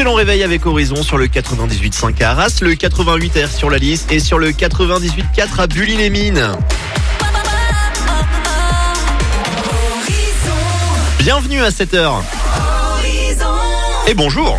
Excellent réveil avec Horizon sur le 98.5 à Arras, le 88R sur la Lys et sur le 98.4 à Bully-les-Mines. Bienvenue à 7h. Et bonjour.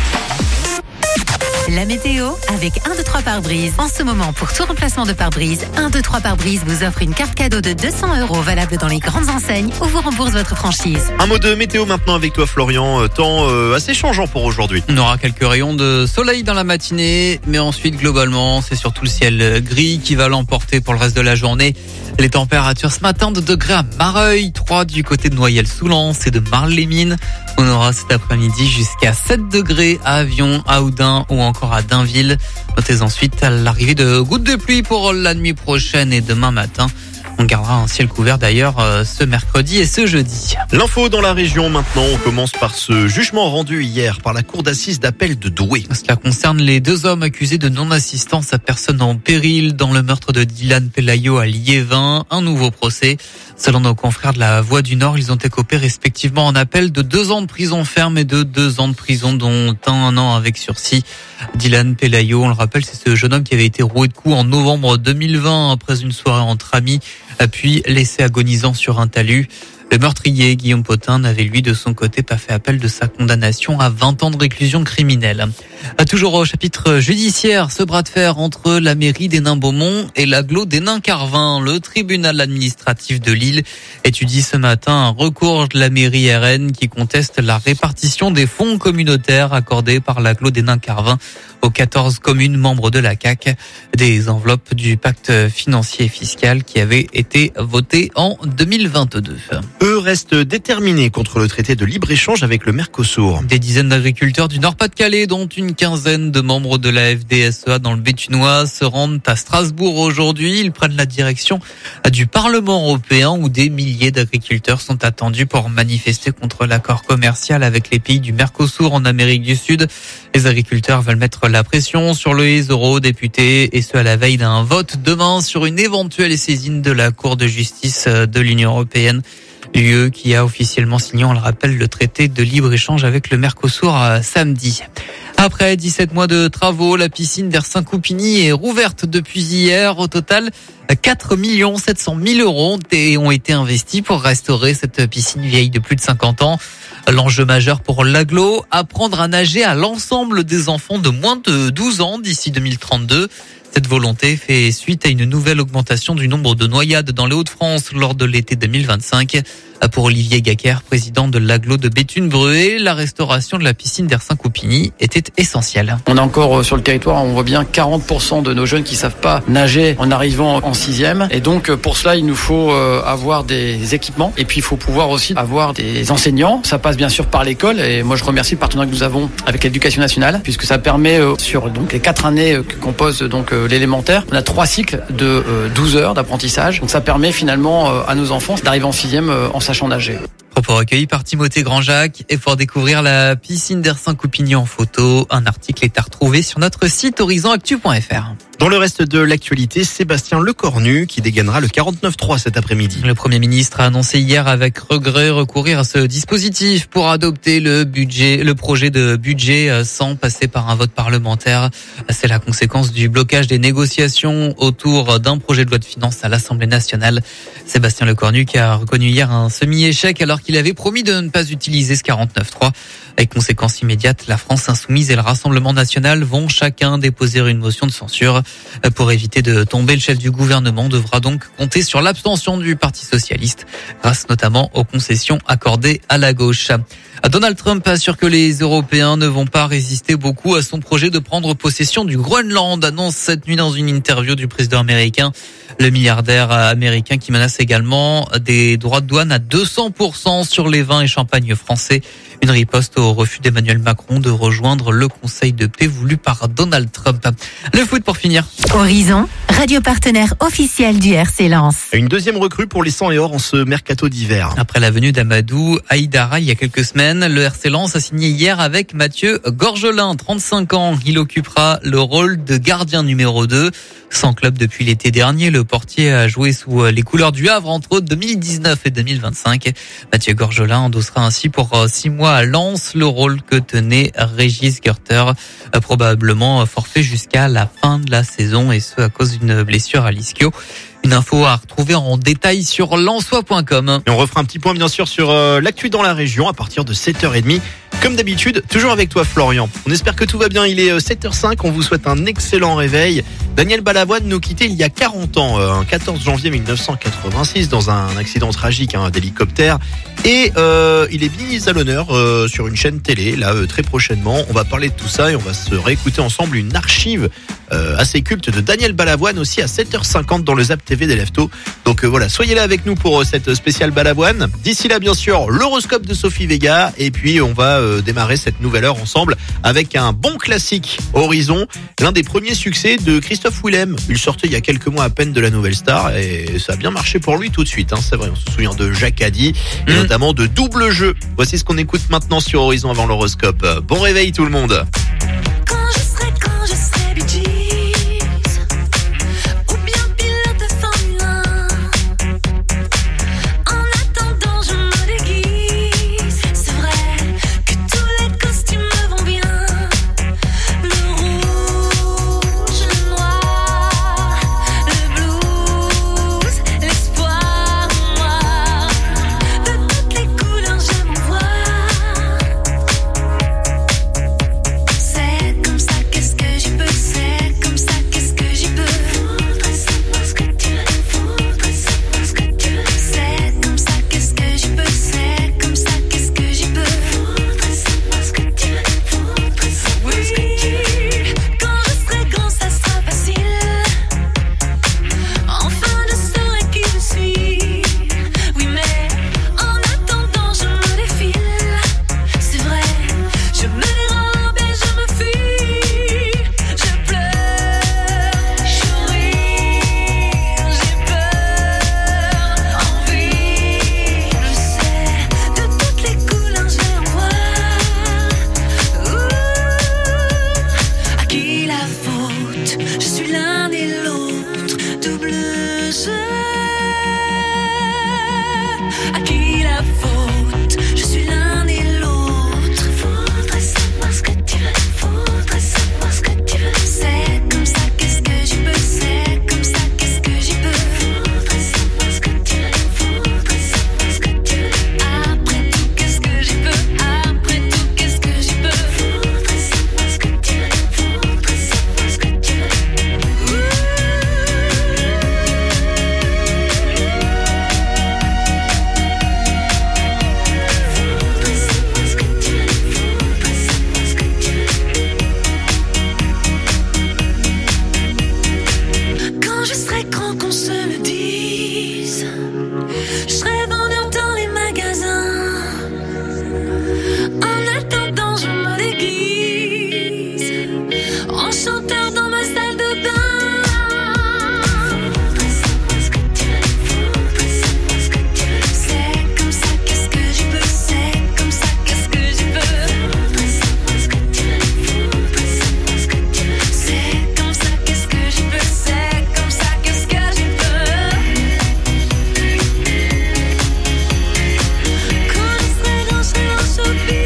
La météo avec 1, 2, 3 pare-brise. En ce moment, pour tout remplacement de pare-brise, 1, 2, 3 pare-brise vous offre une carte cadeau de 200 € valable dans les grandes enseignes ou vous rembourse votre franchise. Un mot de météo maintenant avec toi Florian, temps assez changeant pour aujourd'hui. On aura quelques rayons de soleil dans la matinée, mais ensuite globalement c'est surtout le ciel gris qui va l'emporter pour le reste de la journée. Les températures ce matin, 2 degrés à Mareuil, 3 du côté de Noyelles-sous-Lens et de Marles-les-Mines. On aura cet après-midi jusqu'à 7 degrés à Avion, à Houdain ou encore à Dainville. Notez ensuite l'arrivée de gouttes de pluie pour la nuit prochaine et demain matin. On gardera un ciel couvert d'ailleurs ce mercredi et ce jeudi. L'info dans la région maintenant, on commence par ce jugement rendu hier par la cour d'assises d'appel de Douai. Cela concerne les 2 hommes accusés de non-assistance à personne en péril dans le meurtre de Dylan Pelayo à Liévin. Un nouveau procès. Selon nos confrères de la Voix du Nord, ils ont écopé respectivement en appel de 2 ans de prison ferme et de 2 ans de prison, dont 1 an avec sursis. Dylan Pelayo, on le rappelle, c'est ce jeune homme qui avait été roué de coups en novembre 2020 après une soirée entre amis, puis laissé agonisant sur un talus. Le meurtrier, Guillaume Potin, n'avait lui de son côté pas fait appel de sa condamnation à 20 ans de réclusion criminelle. Toujours au chapitre judiciaire, ce bras de fer entre la mairie d'Hénin-Beaumont et l'agglo d'Hénin-Carvin. Le tribunal administratif de Lille étudie ce matin un recours de la mairie RN qui conteste la répartition des fonds communautaires accordés par l'agglo d'Hénin-Carvin aux 14 communes membres de la CAC, des enveloppes du pacte financier et fiscal qui avait été voté en 2022. Eux restent déterminés contre le traité de libre-échange avec le Mercosur. Des dizaines d'agriculteurs du Nord-Pas-de-Calais, dont une quinzaine de membres de la FDSEA dans le Béthunois, se rendent à Strasbourg aujourd'hui. Ils prennent la direction du Parlement européen où des milliers d'agriculteurs sont attendus pour manifester contre l'accord commercial avec les pays du Mercosur en Amérique du Sud. Les agriculteurs veulent mettre la pression sur les eurodéputés et ce à la veille d'un vote demain sur une éventuelle saisine de la Cour de justice de l'Union européenne. L'UE qui a officiellement signé, on le rappelle, le traité de libre-échange avec le Mercosur samedi. Après 17 mois de travaux, la piscine d'Ersin-Coupigny est rouverte depuis hier. Au total, 4 700 000 € ont été investis pour restaurer cette piscine vieille de plus de 50 ans. L'enjeu majeur pour l'agglo, apprendre à nager à l'ensemble des enfants de moins de 12 ans d'ici 2032. Cette volonté fait suite à une nouvelle augmentation du nombre de noyades dans les Hauts-de-France lors de l'été 2025. Pour Olivier Gaquer, président de l'agglo de Béthune-Bruay, la restauration de la piscine d'Ersin-Coupigny était essentielle. On a encore sur le territoire, on voit bien 40% de nos jeunes qui savent pas nager en arrivant en 6e. Et donc pour cela, il nous faut avoir des équipements. Et puis il faut pouvoir aussi avoir des enseignants. Ça passe bien sûr par l'école. Et moi je remercie le partenariat que nous avons avec l'Éducation nationale, puisque ça permet sur donc les 4 années que compose donc l'élémentaire, on a 3 cycles de 12 heures d'apprentissage. Donc ça permet finalement à nos enfants d'arriver en 6e en sachant nager. Propos recueillis par Timothée Grandjacques. Et pour découvrir la piscine d'Ersin-Coupigny en photo, un article est à retrouver sur notre site horizonactu.fr. Dans le reste de l'actualité, Sébastien Lecornu qui dégainera le 49.3 cet après-midi. Le Premier ministre a annoncé hier avec regret recourir à ce dispositif pour adopter le projet de budget sans passer par un vote parlementaire. C'est la conséquence du blocage des négociations autour d'un projet de loi de finances à l'Assemblée nationale. Sébastien Lecornu qui a reconnu hier un semi-échec alors qu'il avait promis de ne pas utiliser ce 49.3. Avec conséquence immédiate, la France insoumise et le Rassemblement national vont chacun déposer une motion de censure. Pour éviter de tomber, le chef du gouvernement devra donc compter sur l'abstention du Parti socialiste, grâce notamment aux concessions accordées à la gauche. Donald Trump assure que les Européens ne vont pas résister beaucoup à son projet de prendre possession du Groenland, annonce cette nuit dans une interview du président américain. Le milliardaire américain qui menace également des droits de douane à 200% sur les vins et champagnes français. Une riposte au refus d'Emmanuel Macron de rejoindre le Conseil de paix voulu par Donald Trump. Le foot pour finir. Horizon, radio partenaire officiel du RC Lens. Une deuxième recrue pour les 100 et or en ce mercato d'hiver. Après la venue d'Amadou Haïdara il y a quelques semaines, le RC Lens a signé hier avec Mathieu Gorgelin, 35 ans. Il occupera le rôle de gardien numéro 2. Sans club depuis l'été dernier, le portier a joué sous les couleurs du Havre entre 2019 et 2025. Mathieu Gorgelin endossera ainsi pour 6 mois à Lens le rôle que tenait Régis Gerter, probablement forfait jusqu'à la fin de la saison, et ce à cause d'une blessure à l'ischio. Une info à retrouver en détail sur lensois.com. Et on refera un petit point bien sûr sur l'actu dans la région à partir de 7h30. Comme d'habitude, toujours avec toi Florian. On espère que tout va bien, il est 7h05, on vous souhaite un excellent réveil. Daniel Balavoine nous quittait il y a 40 ans, un 14 janvier 1986, dans un accident tragique d'hélicoptère. Et il est mis à l'honneur sur une chaîne télé, là très prochainement. On va parler de tout ça et on va se réécouter ensemble une archive assez culte de Daniel Balavoine aussi à 7h50 dans le Zap TV des Leftos. Donc voilà, soyez là avec nous pour cette spéciale Balavoine. D'ici là, bien sûr, l'horoscope de Sophie Vega. Et puis on va démarrer cette nouvelle heure ensemble avec un bon classique, Horizon, l'un des premiers succès de Christophe Willem. Il sortait il y a quelques mois à peine de la Nouvelle Star et ça a bien marché pour lui tout de suite. C'est vrai, on se souvient de Jacques Haddy et notamment de Double Jeu. Voici ce qu'on écoute maintenant sur Horizon avant l'horoscope. Bon réveil tout le monde. Quand je serai Bee Gees, ou bien pilote de Formule 1. En attendant, je me déguise. C'est vrai que tous les costumes me vont bien. Le rouge, le noir, le blues, l'espoir noir. De toutes les couleurs, je m'envoie. C'est comme ça, qu'est-ce que j'y peux? C'est comme ça, qu'est-ce que j'y peux? Faudrait savoir ce que tu veux. Faudrait savoir ce que tu veux. C'est comme ça, qu'est-ce que j'y peux? C'est comme ça, qu'est-ce que j'y peux? Faudrait savoir ce que tu veux. Faudrait savoir ce que tu veux. Quand je serai grand, ça sera facile. Enfin, je saurai qui je suis. Oui, mais en attendant, je me défile. C'est vrai, je me dérobe et je me fuis. Je pleure, je ris, j'ai peur, envie, je sais. De toutes les couleurs, je vais en voir. À qui la faute? Je suis l'un et l'autre, double jeu. À qui la faute? Je suis l'un et l'autre. Faudrait savoir ce que tu veux. Faudrait savoir ce que tu veux. C'est comme ça, qu'est-ce que j'y peux? C'est comme ça, qu'est-ce que j'y peux? Faudrait savoir ce que tu veux. Faudrait savoir ce que tu veux. Après tout, qu'est-ce que j'y peux? Après tout, qu'est-ce que j'y peux? Faudrait savoir ce que tu veux. Faudrait savoir ce que tu veux. Faudrait savoir ce que tu veux. Faudrait savoir ce que tu veux. Quand je serai grand, qu'on se le dise. Je serai vendeur dans les magasins. En attendant, je me déguise en chanteur dans ma salle de bain. Faudrait savoir ce que tu veux. Faudrait savoir ce que tu veux. C'est comme ça, qu'est-ce que j'y peux? C'est comme ça, qu'est-ce que j'y peux? Faudrait savoir ce que tu veux. Faudrait savoir ce que tu veux. C'est comme ça, qu'est-ce que j'y peux? C'est comme ça, qu'est-ce que j'y peux? Quand je serai grand, je serai dans le showbiz.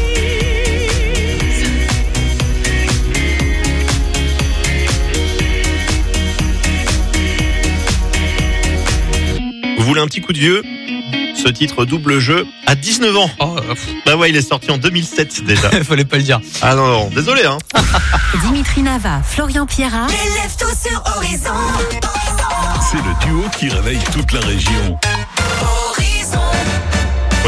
Vous voulez un petit coup de vieux? Ce titre Double Jeu à 19 ans. Bah ouais, il est sorti en 2007 déjà. Fallait pas le dire. Ah non, désolé Dimitri Nava, Florian Pierrat, Les Leftos sur Horizon. C'est le duo qui réveille toute la région. Horizon.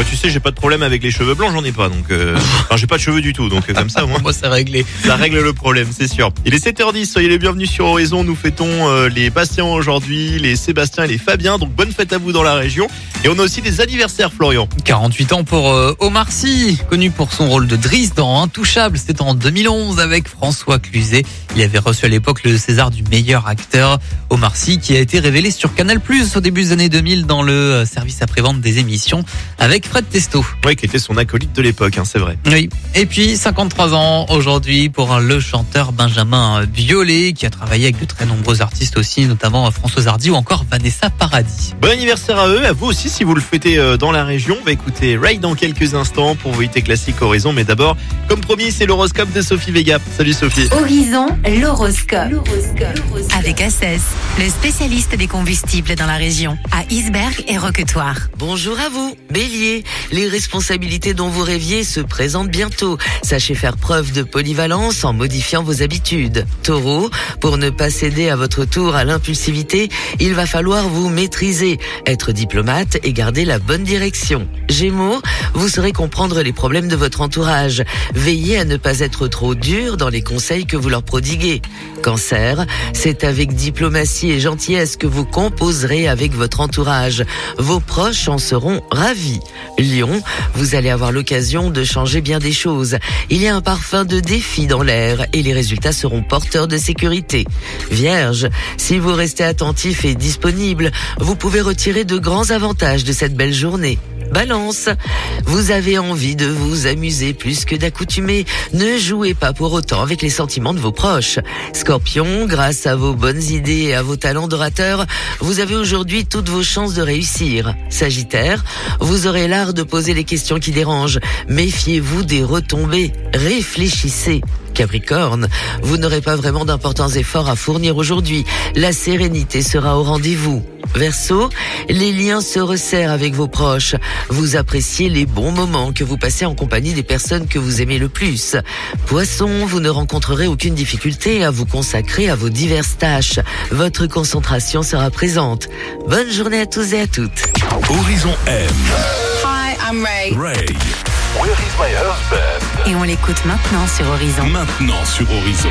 Moi, tu sais, j'ai pas de problème avec les cheveux blancs, j'en ai pas. Donc, enfin, j'ai pas de cheveux du tout. Donc, comme ça, moi, Moi, c'est réglé. ça règle le problème, c'est sûr. Il est 7h10, soyez les bienvenus sur Horizon. Nous fêtons les Bastien aujourd'hui, les Sébastien et les Fabien. Donc, bonne fête à vous dans la région. Et on a aussi des anniversaires, Florian. 48 ans pour Omar Sy, connu pour son rôle de Driss dans Intouchable. C'était en 2011 avec François Cluzet. Il avait reçu à l'époque le César du meilleur acteur. Omar Sy qui a été révélé sur Canal+ au début des années 2000 dans le service après-vente des émissions avec Fred Testo. Ouais, qui était son acolyte de l'époque, hein, c'est vrai. Oui. Et puis 53 ans aujourd'hui pour le chanteur Benjamin Biolay qui a travaillé avec de très nombreux artistes aussi, notamment Françoise Hardy ou encore Vanessa Paradis. Bon anniversaire à eux, à vous aussi si vous le fêtez dans la région. On va écouter Ray dans quelques instants pour vos IT classiques Horizon. Mais d'abord, comme promis, c'est l'horoscope de Sophie Vega. Salut Sophie. Horizon, l'horoscope. Avec Assès, le spécialiste des combustibles dans la région, à Isberg et Roquetoire. Bonjour à vous, Bélier. Les responsabilités dont vous rêviez se présentent bientôt. Sachez faire preuve de polyvalence en modifiant vos habitudes. Taureau, pour ne pas céder à votre tour à l'impulsivité, il va falloir vous maîtriser, être diplomate et garder la bonne direction. Gémeaux, vous saurez comprendre les problèmes de votre entourage. Veillez à ne pas être trop dur dans les conseils que vous leur prodiguez. Cancer, c'est avec diplomatie et gentillesse que vous composerez avec votre entourage. Vos proches en seront ravis. Lion, vous allez avoir l'occasion de changer bien des choses. Il y a un parfum de défi dans l'air et les résultats seront porteurs de sécurité. Vierge, si vous restez attentif et disponible, vous pouvez retirer de grands avantages de cette belle journée. Balance, vous avez envie de vous amuser plus que d'accoutumer. Ne jouez pas pour autant avec les sentiments de vos proches. Scorpion, grâce à vos bonnes idées et à vos talents d'orateur, vous avez aujourd'hui toutes vos chances de réussir. Sagittaire, vous aurez l'art de poser les questions qui dérangent. Méfiez-vous des retombées. Réfléchissez. Capricorne, vous n'aurez pas vraiment d'importants efforts à fournir aujourd'hui. La sérénité sera au rendez-vous. Verseau, les liens se resserrent avec vos proches. Vous appréciez les bons moments que vous passez en compagnie des personnes que vous aimez le plus. Poisson, vous ne rencontrerez aucune difficulté à vous consacrer à vos diverses tâches. Votre concentration sera présente. Bonne journée à tous et à toutes. Horizon M. Hi, I'm Ray. Ray. Where is my husband? Et on l'écoute maintenant sur Horizon. Maintenant sur Horizon.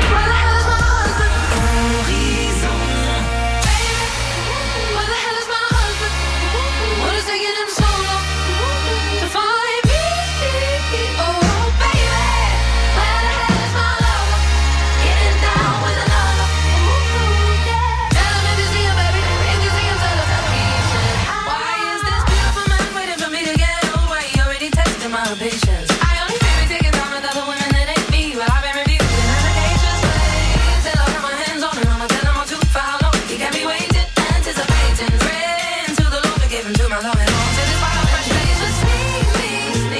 Patience. I only feel it taking time with other women that ain't me, but I've been reviewing allegations. Till I got my hands on him, I'ma tell him I'm too for how long he got me waiting, anticipating. Praying to the Lord to give him to my love and home. Till this fire fresh face just sneak me,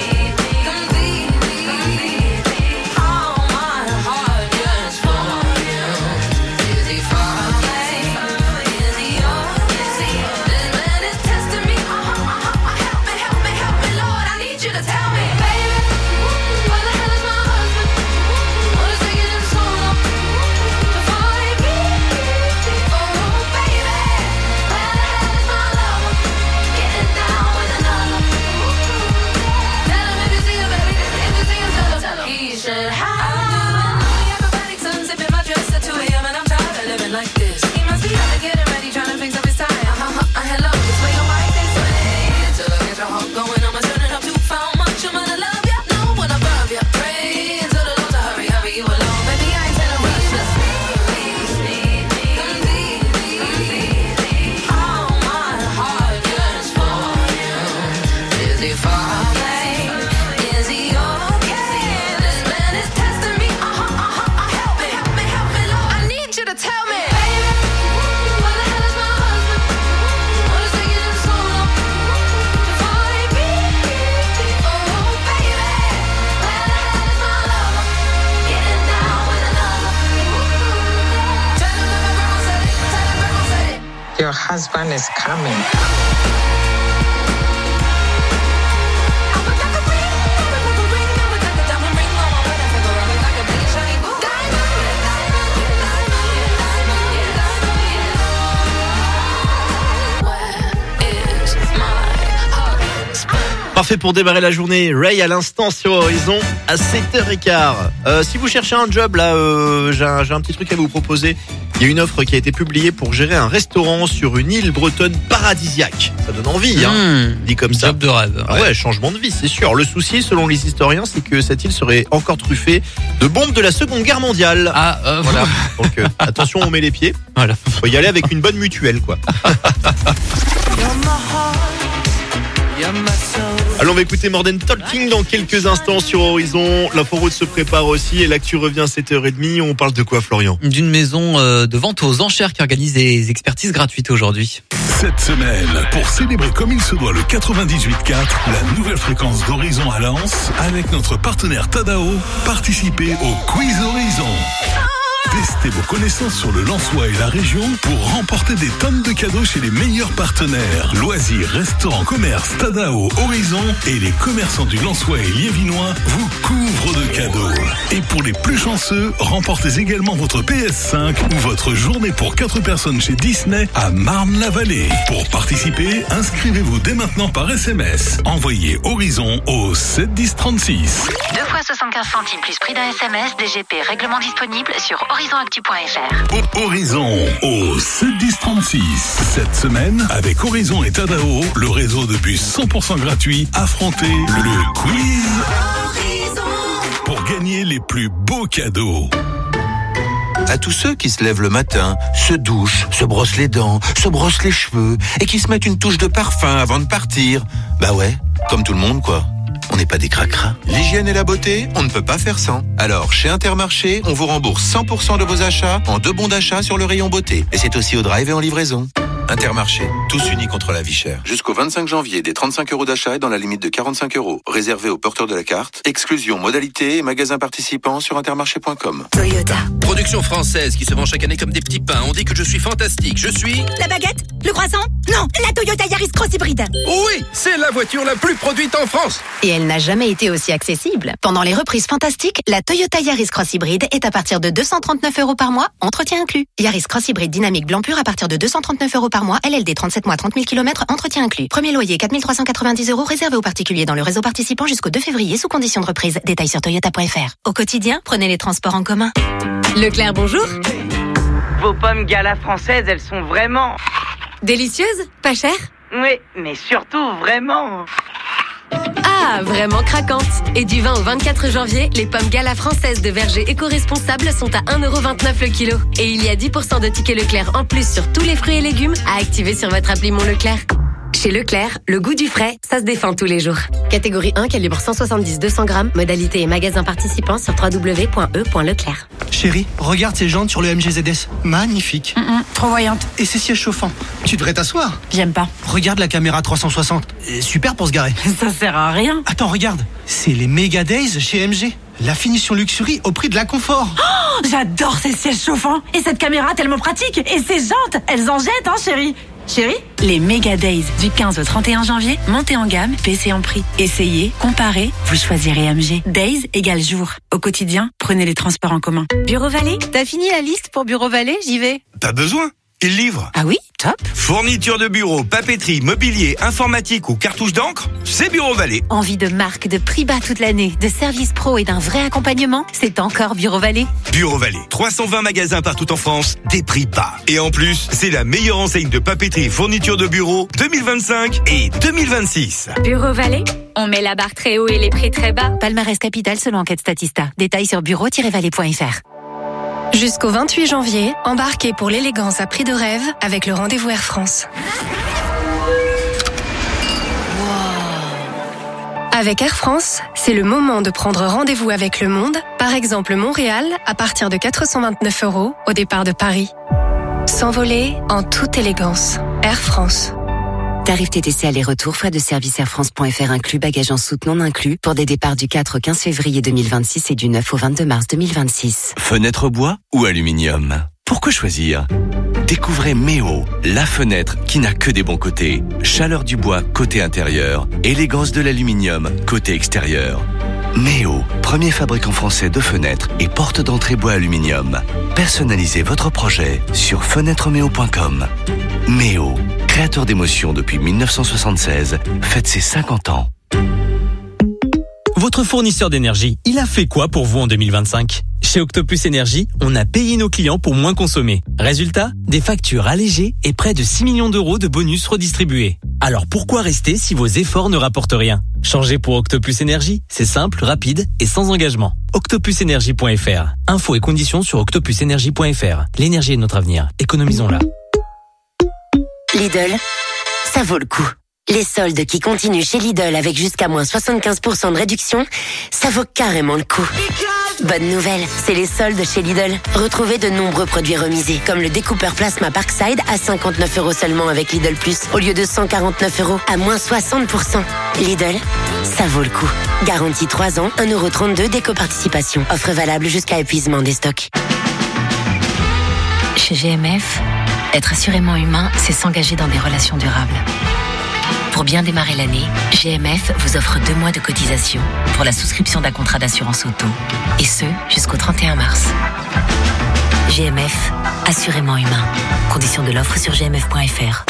completely. All my heart yearns for you. Is he far away? Is he yours? This man is testing me. Help me, Lord, I need you to tell me. Your husband is coming. Parfait pour démarrer la journée. Ray à l'instant sur Horizon à 7h15. Si vous cherchez un job là, j'ai un petit truc à vous proposer. Il y a une offre qui a été publiée pour gérer un restaurant sur une île bretonne paradisiaque. Ça donne envie, dit comme ça. Job de rêve. Ah ouais, changement de vie, c'est sûr. Le souci, selon les historiens, c'est que cette île serait encore truffée de bombes de la Seconde Guerre mondiale. Voilà. Donc attention, on met les pieds. Voilà. Faut y aller avec une bonne mutuelle, quoi. Alors on va écouter More Than Talking dans quelques instants sur Horizon. L'inforoute se prépare aussi et l'actu revient à 7h30. On parle de quoi, Florian? D'une maison de vente aux enchères qui organise des expertises gratuites aujourd'hui. Cette semaine, pour célébrer comme il se doit le 98.4, la nouvelle fréquence d'Horizon à Lens, avec notre partenaire Tadao, participez au Quiz Horizon. Testez vos connaissances sur le Lensois et la région pour remporter des tonnes de cadeaux chez les meilleurs partenaires. Loisirs, restaurants, commerces, Tadao, Horizon et les commerçants du Lensois et Liévinois vous couvrent de cadeaux. Et pour les plus chanceux, remportez également votre PS5 ou votre journée pour 4 personnes chez Disney à Marne-la-Vallée. Pour participer, inscrivez-vous dès maintenant par SMS. Envoyez Horizon au 7 10 36. 2 fois 75 centimes plus prix d'un SMS, DGP, règlement disponible sur horizonactu.fr. Horizon au 7 10 36. Cette semaine, avec Horizon et Tadao, le réseau de bus 100% gratuit, affrontez le quiz pour gagner les plus beaux cadeaux. À tous ceux qui se lèvent le matin, se douchent, se brossent les dents, se brossent les cheveux et qui se mettent une touche de parfum avant de partir. Bah ouais, comme tout le monde quoi. On n'est pas des cracras. L'hygiène et la beauté, on ne peut pas faire sans. Alors, chez Intermarché, on vous rembourse 100% de vos achats en 2 bons d'achat sur le rayon beauté. Et c'est aussi au drive et en livraison. Intermarché, tous unis contre la vie chère. Jusqu'au 25 janvier, des 35 € d'achat et dans la limite de 45 €. Réservé aux porteurs de la carte. Exclusion, modalité et magasins participants sur intermarché.com. Toyota. Production française qui se vend chaque année comme des petits pains. On dit que je suis fantastique. Je suis... La baguette? Le croissant? Non, la Toyota Yaris Cross Hybride. Oui, c'est la voiture la plus produite en France. Et elle n'a jamais été aussi accessible. Pendant les reprises fantastiques, la Toyota Yaris Cross Hybride est à partir de 239 € par mois, entretien inclus. Yaris Cross Hybride dynamique blanc pur à partir de 239 € par mois, LLD 37 mois, 30 000 km, entretien inclus. Premier loyer 4 390 € réservé aux particuliers dans le réseau participant jusqu'au 2 février sous condition de reprise. Détails sur toyota.fr. Au quotidien, prenez les transports en commun. Leclerc, bonjour. Vos pommes Gala françaises, elles sont vraiment... Délicieuses? Pas chères? Oui, mais surtout vraiment... Ah, vraiment craquantes. Et du 20 au 24 janvier, les pommes Gala françaises de verger éco-responsables sont à 1,29 € le kilo. Et il y a 10% de tickets Leclerc en plus sur tous les fruits et légumes à activer sur votre appli Mon Leclerc. Chez Leclerc, le goût du frais, ça se défend tous les jours. Catégorie 1, calibre 170-200 grammes. Modalité et magasin participants sur www.e.leclerc. Chérie, regarde ces jantes sur le MGZS. Magnifique. Trop voyante. Et ces sièges chauffants. Tu devrais t'asseoir. J'aime pas. Regarde la caméra 360. Super pour se garer. Ça sert à rien. Attends, regarde. C'est les Mega Days chez MG. La finition luxury au prix de la confort. Oh, j'adore ces sièges chauffants. Et cette caméra tellement pratique. Et ces jantes, elles en jettent, hein, chérie. Chérie, les Mega Days du 15 au 31 janvier, montez en gamme, baissez en prix. Essayez, comparez, vous choisirez MG. Days égale jour. Au quotidien, prenez les transports en commun. Bureau Vallée, t'as fini la liste pour Bureau Vallée? J'y vais. T'as besoin? Il livre. Ah oui? Top. Fourniture de bureau, papeterie, mobilier, informatique ou cartouche d'encre, c'est Bureau Vallée. Envie de marque, de prix bas toute l'année, de services pro et d'un vrai accompagnement? C'est encore Bureau Vallée. Bureau Vallée, 320 magasins partout en France, des prix bas. Et en plus, c'est la meilleure enseigne de papeterie et fourniture de bureau 2025 et 2026. Bureau Vallée, on met la barre très haut et les prix très bas. Palmarès Capital selon enquête Statista. Détails sur bureau-vallée.fr. Jusqu'au 28 janvier, embarquez pour l'élégance à prix de rêve avec le rendez-vous Air France. Avec Air France, c'est le moment de prendre rendez-vous avec le monde, par exemple Montréal, à partir de 429 € au départ de Paris. S'envoler en toute élégance. Air France. Tarif TTC aller-retour, frais de service airfrance.fr inclus, bagages en soute non inclus, pour des départs du 4 au 15 février 2026 et du 9 au 22 mars 2026. Fenêtre bois ou aluminium? Pourquoi choisir? Découvrez Méo, la fenêtre qui n'a que des bons côtés. Chaleur du bois côté intérieur, élégance de l'aluminium côté extérieur. Méo, premier fabricant français de fenêtres et porte d'entrée bois aluminium. Personnalisez votre projet sur fenêtremeo.com. Méo, créateur d'émotions depuis 1976, fête ses 50 ans. Votre fournisseur d'énergie, il a fait quoi pour vous en 2025 ? Chez Octopus Énergie, on a payé nos clients pour moins consommer. Résultat, des factures allégées et près de 6 millions d'euros de bonus redistribués. Alors pourquoi rester si vos efforts ne rapportent rien ? Changez pour Octopus Énergie, c'est simple, rapide et sans engagement. octopusenergie.fr. Infos et conditions sur octopusenergie.fr. L'énergie est notre avenir, économisons-la. Lidl, ça vaut le coup. Les soldes qui continuent chez Lidl avec jusqu'à moins 75% de réduction, ça vaut carrément le coup. Bonne nouvelle, c'est les soldes chez Lidl. Retrouvez de nombreux produits remisés, comme le découpeur plasma Parkside à 59 € seulement avec Lidl Plus, au lieu de 149 € à moins 60%. Lidl, ça vaut le coup. Garantie 3 ans, 1,32 € d'éco-participation. Offre valable jusqu'à épuisement des stocks. Chez GMF, être assurément humain, c'est s'engager dans des relations durables. Pour bien démarrer l'année, GMF vous offre 2 mois de cotisation pour la souscription d'un contrat d'assurance auto. Et ce, jusqu'au 31 mars. GMF, assurément humain. Conditions de l'offre sur gmf.fr.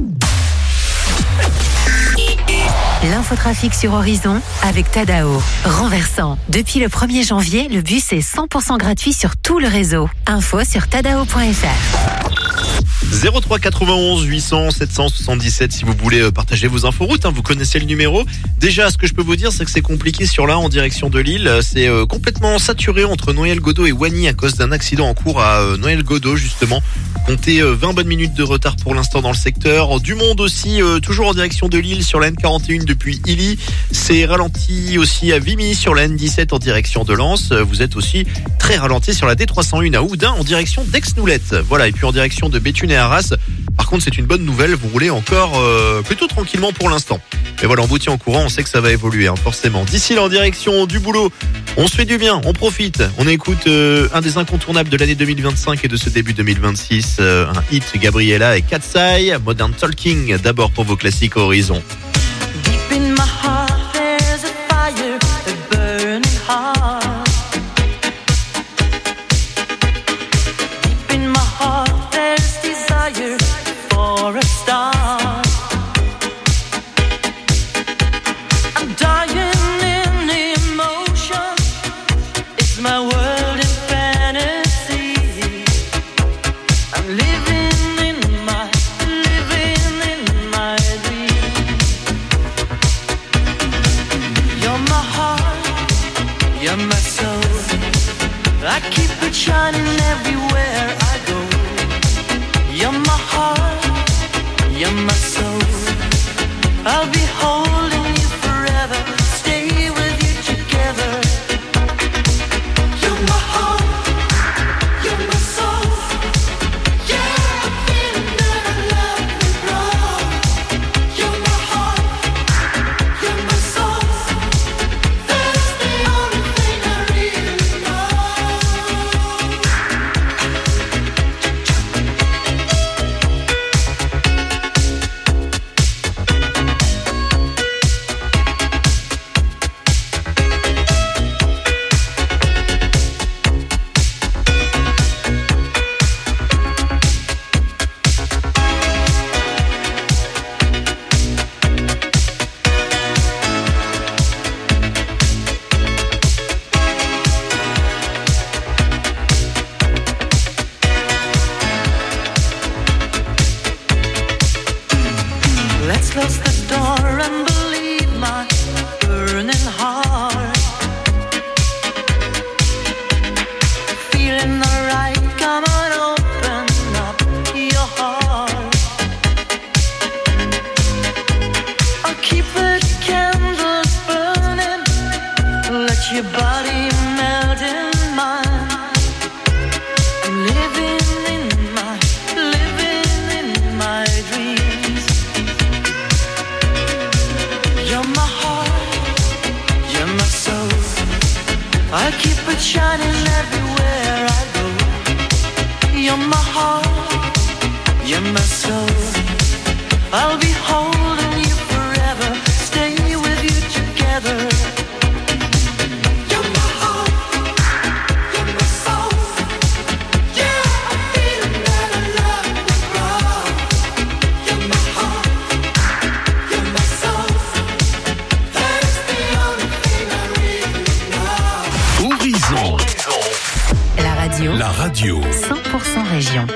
L'infotrafic sur Horizon avec Tadao. Renversant. Depuis le 1er janvier, le bus est 100% gratuit sur tout le réseau. Info sur tadao.fr. 03 91 800 777 si vous voulez partager vos inforoutes, vous connaissez le numéro. Déjà, ce que je peux vous dire, c'est que c'est compliqué sur l'A en direction de Lille. C'est complètement saturé entre Noël-Godault et Wagny à cause d'un accident en cours à Noël-Godault justement. Comptez 20 bonnes minutes de retard pour l'instant dans le secteur. Du monde aussi, toujours en direction de Lille sur la N41 depuis Illy. C'est ralenti aussi à Vimy sur la N17 en direction de Lens. Vous êtes aussi très ralenti sur la D301 à Oudin en direction d'Aix-Noulette. Voilà, et puis en direction de Béthune et Arras. Par contre, c'est une bonne nouvelle, vous roulez encore plutôt tranquillement pour l'instant. Mais voilà, on vous tient au courant, on sait que ça va évoluer, forcément. D'ici là, en direction du boulot, on se fait du bien, on profite. On écoute un des incontournables de l'année 2025 et de ce début 2026. Un hit, Gabriella et Katsai, Modern Talking, d'abord pour vos classiques Horizon. Deep in my heart, there's a fire, a burning heart. Deep in my heart, there's desire for a star. I'm dying in emotion. It's my world in fantasy. I'm living in my dream. You're my heart, you're my soul. I keep it shining everywhere I go. You're my heart, you're my soul. I'll be holding you forever, stay with you together. You're my heart, you're my soul. Yeah, I'm feeling that I love you wrong. You're my heart, you're my soul. That's the only thing I really know. Let's close the door and believe my burning heart. Feeling alright, come on, open up your heart. I'll keep the candles burning, let your body melt in mine. I'm living in my dreams. You're my heart, you're my soul. I'll keep it shining everywhere I go. You're my heart, you're my soul. I'll be holding you forever, stay with you together. You're my heart, you're my soul. Yeah, I'm feeling that I love you wrong. You're my heart, you're my soul. That's Radio. 100% région.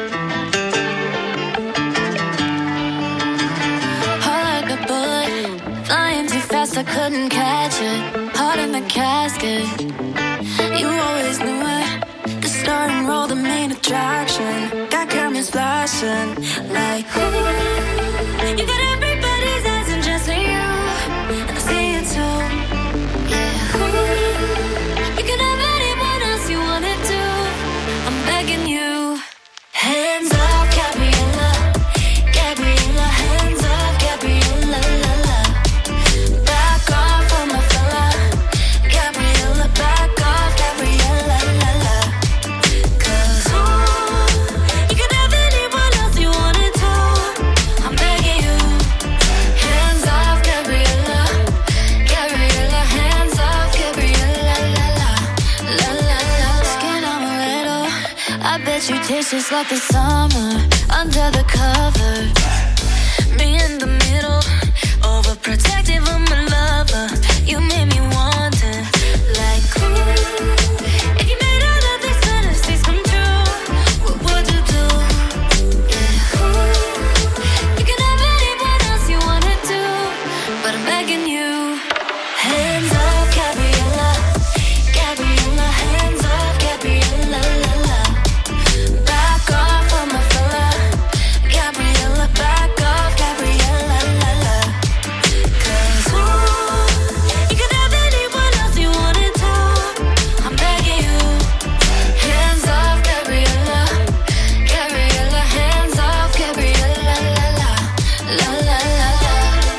Heart like a bullet, flying too fast, I couldn't catch it. Heart in the casket, you always knew it. The start and roll, the main attraction. Got cameras flashing, like ooh. You got everybody's eyes and just for you, and I see it too. Yeah, ooh. You can have anyone else you wanted to. I'm begging you, hands off, Gabriella. Gabriella, hands off, Gabriella, la la. Back off on my fella. Gabriella, back off, Gabriella, la la. 'Cause ooh, you could have anyone else you wanted to. I'm begging you, hands off, Gabriella. Gabriella, hands off, Gabriella, la la. La la la. Skin amaretto, I bet you taste just like the summer under the covers. Me in the middle, overprotective of my lover. You made me want it, like ooh. If you made all of these fantasies come true, what would you do? Yeah, ooh. You can have anyone else you wanted to, but I'm begging you, hands off, Gabriella. Gabriella, hands off, Gabriella, la la. Back off on my fella. Gabriella, back off, Gabriella, la la. 'Cause ooh, you could have anyone else you wanted to. I'm begging you, hands off, Gabriella. Gabriella, hands off, Gabriella, la la. La la la la.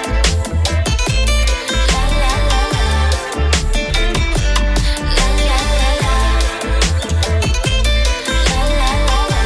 La la la la. La la la la. La la la la.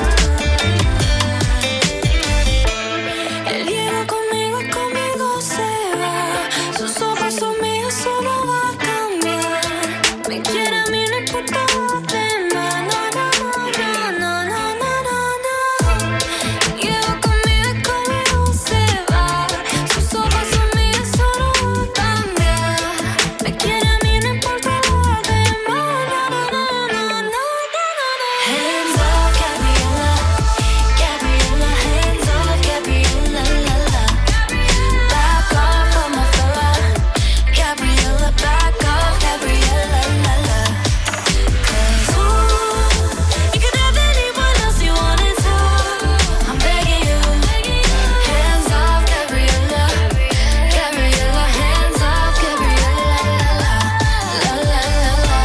Él llega conmigo y conmigo se va. Sus ojos son míos, solo va a cambiar. Me quiere a mí, no importa lo demás. No, no, no, no, no, no, no, no. Llega conmigo y conmigo se va. Sus ojos son míos, solo va a cambiar. Me quiere a mí, no importa lo demás. No, no, no, no, no, no, no. Hands off, Gabriella. Gabriella, hands off, Gabriella, la la. Back off on my fella. Gabriella, back off, Gabriella, la la. 'Cause ooh, you could have anyone else you wanted to. I'm begging you, hands off, Gabriella. Gabriella, hands off, Gabriella, la la. La la la la.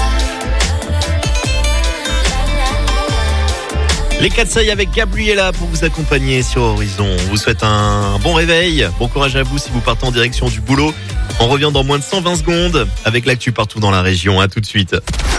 Les Katsai avec Gabriella pour vous accompagner sur Horizon. On vous souhaite un bon réveil. Bon courage à vous si vous partez en direction du boulot. On revient dans moins de 120 secondes avec l'actu partout dans la région. À tout de suite.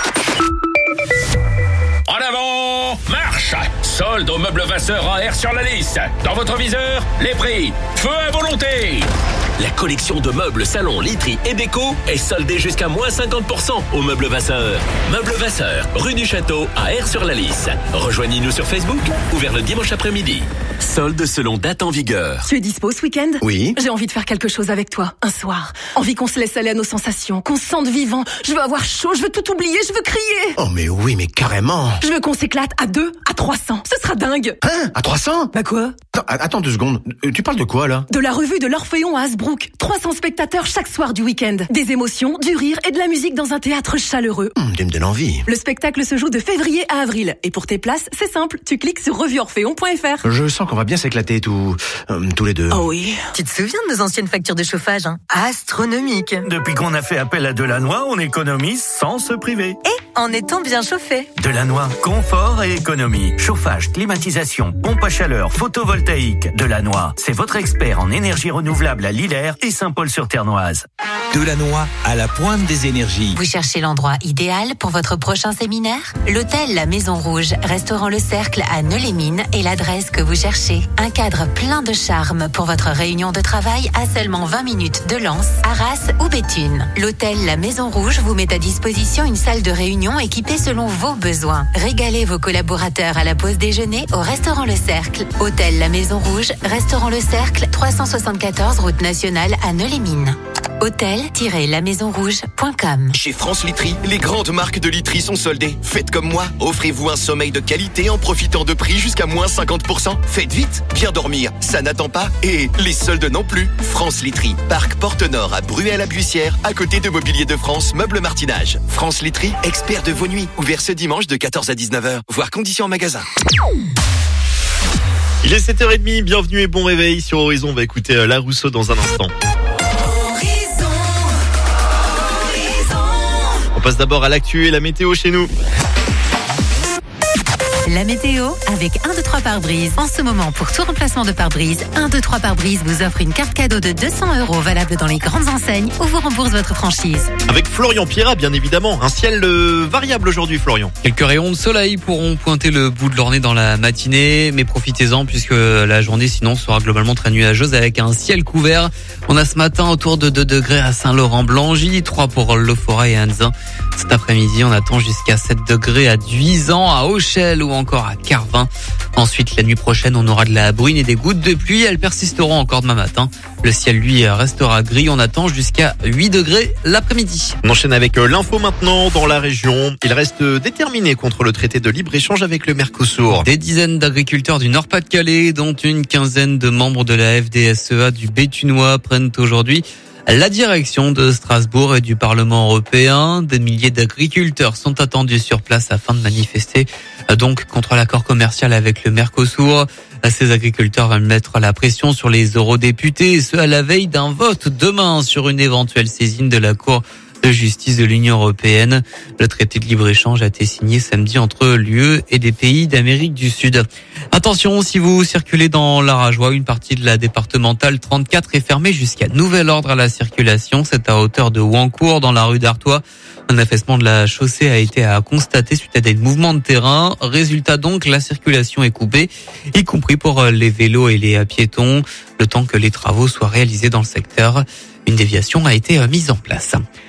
En avant, marche! Solde au meuble Vasseur en R sur la liste. Dans votre viseur, les prix. Feu à volonté! La collection de meubles, salons, literie et déco est soldée jusqu'à moins 50% au meuble Vasseur. Meuble Vasseur, rue du Château à R-sur-la-Lys. Rejoignez-nous sur Facebook, ouvert le dimanche après-midi. Solde selon date en vigueur. Tu es dispo ce week-end? Oui. J'ai envie de faire quelque chose avec toi, un soir. Envie qu'on se laisse aller à nos sensations, qu'on se sente vivant. Je veux avoir chaud, je veux tout oublier, je veux crier. Oh mais oui, mais carrément. Je veux qu'on s'éclate à 2, à 300. Ce sera dingue. Hein? À 300? Bah quoi? Attends 2 secondes. Tu parles de quoi là? De la revue de l'Orphéon à Hasbrook. 300 spectateurs chaque soir du week-end. Des émotions, du rire et de la musique dans un théâtre chaleureux. Tu me donnes envie. Le spectacle se joue de février à avril. Et pour tes places, c'est simple. Tu cliques sur revueorphéon.fr. Je sens qu'on va bien s'éclater tous les deux. Oh oui. Tu te souviens de nos anciennes factures de chauffage, hein? Astronomiques. Depuis qu'on a fait appel à Delannoy, on économise sans se priver. Et en étant bien chauffé. Delannoy, confort et économie. Chauffage, climatisation, pompe à chaleur, photovoltaïque. Delannoy, c'est votre expert en énergie renouvelable à Lillers et Saint-Paul-sur-Ternoise. Delannoy, à la pointe des énergies. Vous cherchez l'endroit idéal pour votre prochain séminaire? L'hôtel La Maison Rouge, restaurant Le Cercle à Neux-les-Mines est l'adresse que vous cherchez. Un cadre plein de charme pour votre réunion de travail à seulement 20 minutes de Lens, Arras ou Béthune. L'hôtel La Maison Rouge vous met à disposition une salle de réunion équipée selon vos besoins. Régalez vos collaborateurs à la pause déjeuner au restaurant Le Cercle. Hôtel La Maison Rouge, restaurant Le Cercle, 374 route nationale à Neux-les-Mines. hôtel-lamaisonrouge.com. Chez France Literie, les grandes marques de literie sont soldées. Faites comme moi, offrez-vous un sommeil de qualité en profitant de prix jusqu'à moins 50%. Faites vite, bien dormir, ça n'attend pas. Et les soldes non plus. France Literie, Parc Porte-Nord à Bruay-la-Buissière, à côté de Mobilier de France, Meubles Martinage. France Literie, expert de vos nuits, ouvert ce dimanche de 14 à 19h. Voir conditions en magasin. Il est 7h30, bienvenue et bon réveil sur Horizon. On va écouter La Rousseau dans un instant. On passe d'abord à l'actu et la météo chez nous. La météo avec 1, 2, 3 pare-brise. En ce moment, pour tout remplacement de pare-brise, 1, 2, 3 pare-brise vous offre une carte cadeau de 200 € valable dans les grandes enseignes ou vous rembourse votre franchise. Avec Florian Pierrat, bien évidemment. Un ciel variable aujourd'hui, Florian. Quelques rayons de soleil pourront pointer le bout de leur nez dans la matinée, mais profitez-en puisque la journée sinon sera globalement très nuageuse avec un ciel couvert. On a ce matin autour de 2 degrés à Saint-Laurent-Blangy, 3 pour Leforest et Anzin. Cet après-midi, on attend jusqu'à 7 degrés à Duisan, à Auchel ou encore à Carvin. Ensuite, la nuit prochaine, on aura de la bruine et des gouttes de pluie. Elles persisteront encore demain matin. Le ciel, lui, restera gris. On attend jusqu'à 8 degrés l'après-midi. On enchaîne avec l'info maintenant dans la région. Il reste déterminé contre le traité de libre-échange avec le Mercosur. Des dizaines d'agriculteurs du Nord-Pas-de-Calais, dont une quinzaine de membres de la FDSEA du Béthunois, prennent aujourd'hui la direction de Strasbourg et du Parlement européen. Des milliers d'agriculteurs sont attendus sur place afin de manifester donc contre l'accord commercial avec le Mercosur. Ces agriculteurs veulent mettre la pression sur les eurodéputés, et ce à la veille d'un vote demain sur une éventuelle saisine de la Cour de justice de l'Union européenne. Le traité de libre-échange a été signé samedi entre l'UE et des pays d'Amérique du Sud. Attention, si vous circulez dans l'Arajois, une partie de la départementale 34 est fermée jusqu'à nouvel ordre à la circulation. C'est à hauteur de Wancourt, dans la rue d'Artois. Un affaissement de la chaussée a été à constater suite à des mouvements de terrain. Résultat donc, la circulation est coupée, y compris pour les vélos et les piétons, le temps que les travaux soient réalisés dans le secteur. Une déviation a été mise en place.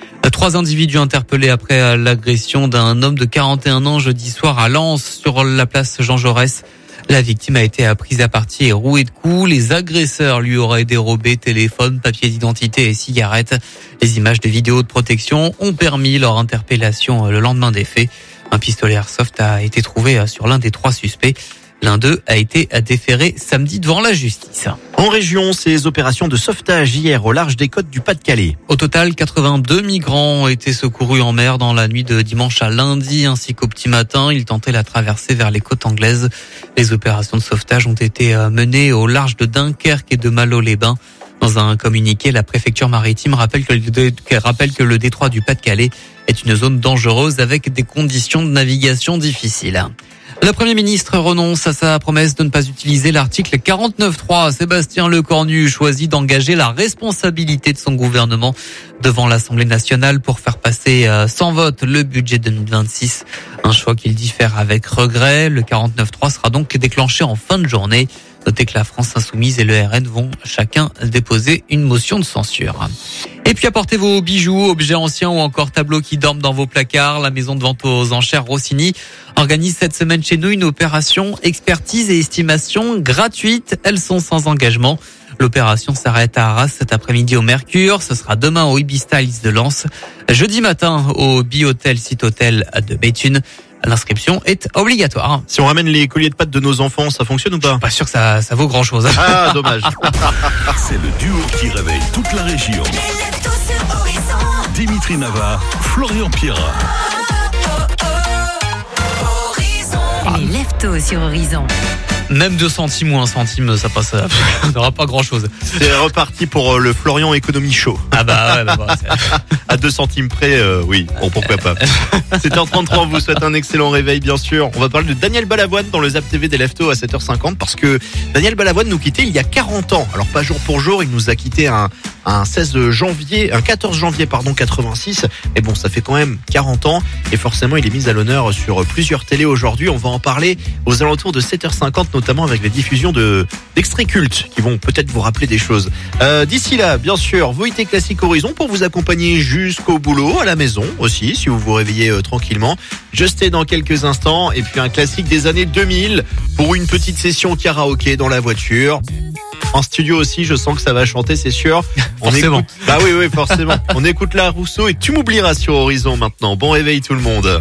3 individus interpellés après l'agression d'un homme de 41 ans jeudi soir à Lens sur la place Jean Jaurès. La victime a été prise à partie et rouée de coups. Les agresseurs lui auraient dérobé téléphone, papier d'identité et cigarettes. Les images de vidéos de protection ont permis leur interpellation le lendemain des faits. Un pistolet airsoft a été trouvé sur l'un des 3 suspects. L'un d'eux a été déféré samedi devant la justice. En région, ces opérations de sauvetage hier au large des côtes du Pas-de-Calais. Au total, 82 migrants ont été secourus en mer dans la nuit de dimanche à lundi ainsi qu'au petit matin. Ils tentaient la traversée vers les côtes anglaises. Les opérations de sauvetage ont été menées au large de Dunkerque et de Malo-les-Bains. Dans un communiqué, la préfecture maritime rappelle que le détroit du Pas-de-Calais est une zone dangereuse avec des conditions de navigation difficiles. Le Premier ministre renonce à sa promesse de ne pas utiliser l'article 49.3. Sébastien Lecornu choisit d'engager la responsabilité de son gouvernement devant l'Assemblée nationale pour faire passer sans vote le budget 2026. Un choix qu'il diffère avec regret. Le 49.3 sera donc déclenché en fin de journée. Notez que la France Insoumise et le RN vont chacun déposer une motion de censure. Et puis apportez vos bijoux, objets anciens ou encore tableaux qui dorment dans vos placards. La maison de vente aux enchères Rossini organise cette semaine chez nous une opération expertise et estimation gratuite. Elles sont sans engagement. L'opération s'arrête à Arras cet après-midi au Mercure. Ce sera demain au Ibis Styles de Lens. Jeudi matin au Bi-Hôtel Site Hôtel de Béthune. L'inscription est obligatoire. Si on ramène les colliers de pâtes de nos enfants, ça fonctionne ou pas? Je suis pas sûr que ça vaut grand chose. Ah, dommage. C'est le duo qui réveille toute la région. Dimitri Navarre, Florian Pierrat. Les lève-tôt sur Horizon. Même 2 centimes ou 1 centime, ça passe, on n'aura pas grand chose. C'est reparti pour le Florian Économie Show. Ah bah ouais, à 2 centimes près, oui, bon, pourquoi pas. 7h33, on vous souhaite un excellent réveil, bien sûr. On va parler de Daniel Balavoine dans le Zap TV des Leftos à 7h50 parce que Daniel Balavoine nous quittait il y a 40 ans. Alors pas jour pour jour, il nous a quitté un 14 janvier 86. Mais bon, ça fait quand même 40 ans et forcément il est mis à l'honneur sur plusieurs télés aujourd'hui. On va en parler aux alentours de 7h50, notamment avec les diffusions d'extraits cultes qui vont peut-être vous rappeler des choses. D'ici là, bien sûr, VOIT Classique Horizon pour vous accompagner jusqu'au boulot, à la maison aussi, si vous vous réveillez tranquillement. Just Stay dans quelques instants et puis un classique des années 2000 pour une petite session karaoké dans la voiture. En studio aussi, je sens que ça va chanter, c'est sûr. Forcément. Bah oui, forcément. On écoute la Rousseau et Tu m'oublieras sur Horizon maintenant. Bon réveil tout le monde.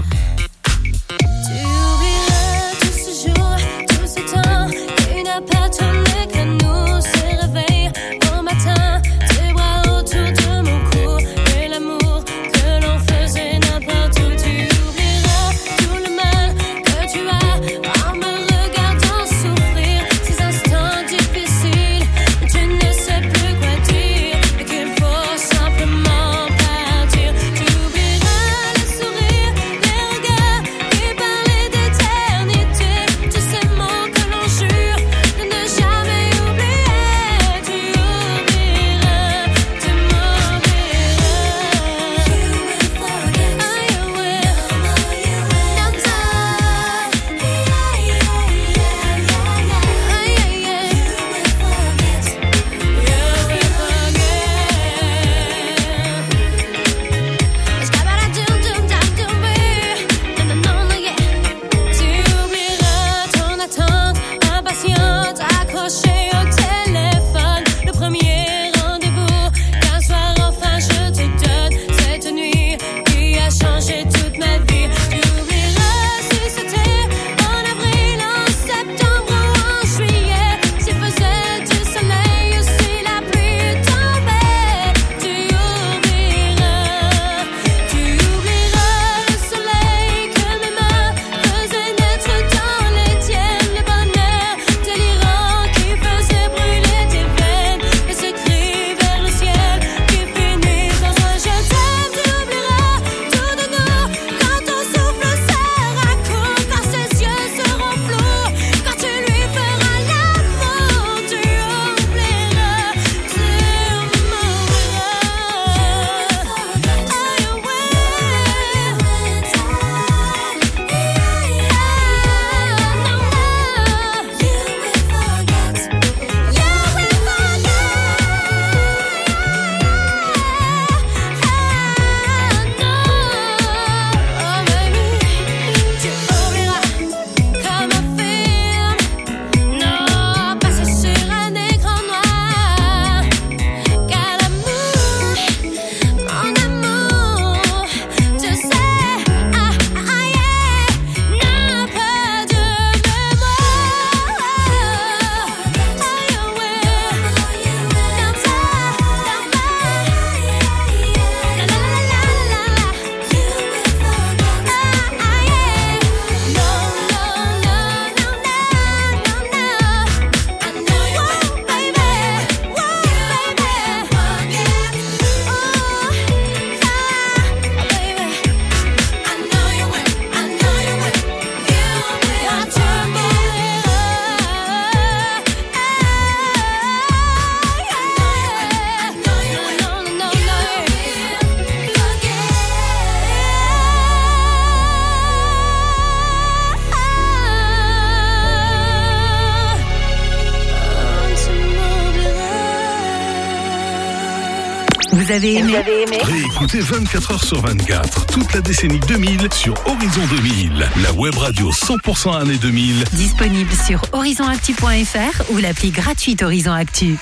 Vous avez aimé? Réécoutez 24 heures sur 24, toute la décennie 2000 sur Horizon 2000, la web radio 100% année 2000. Disponible sur horizonactu.fr ou l'appli gratuite Horizon Actu.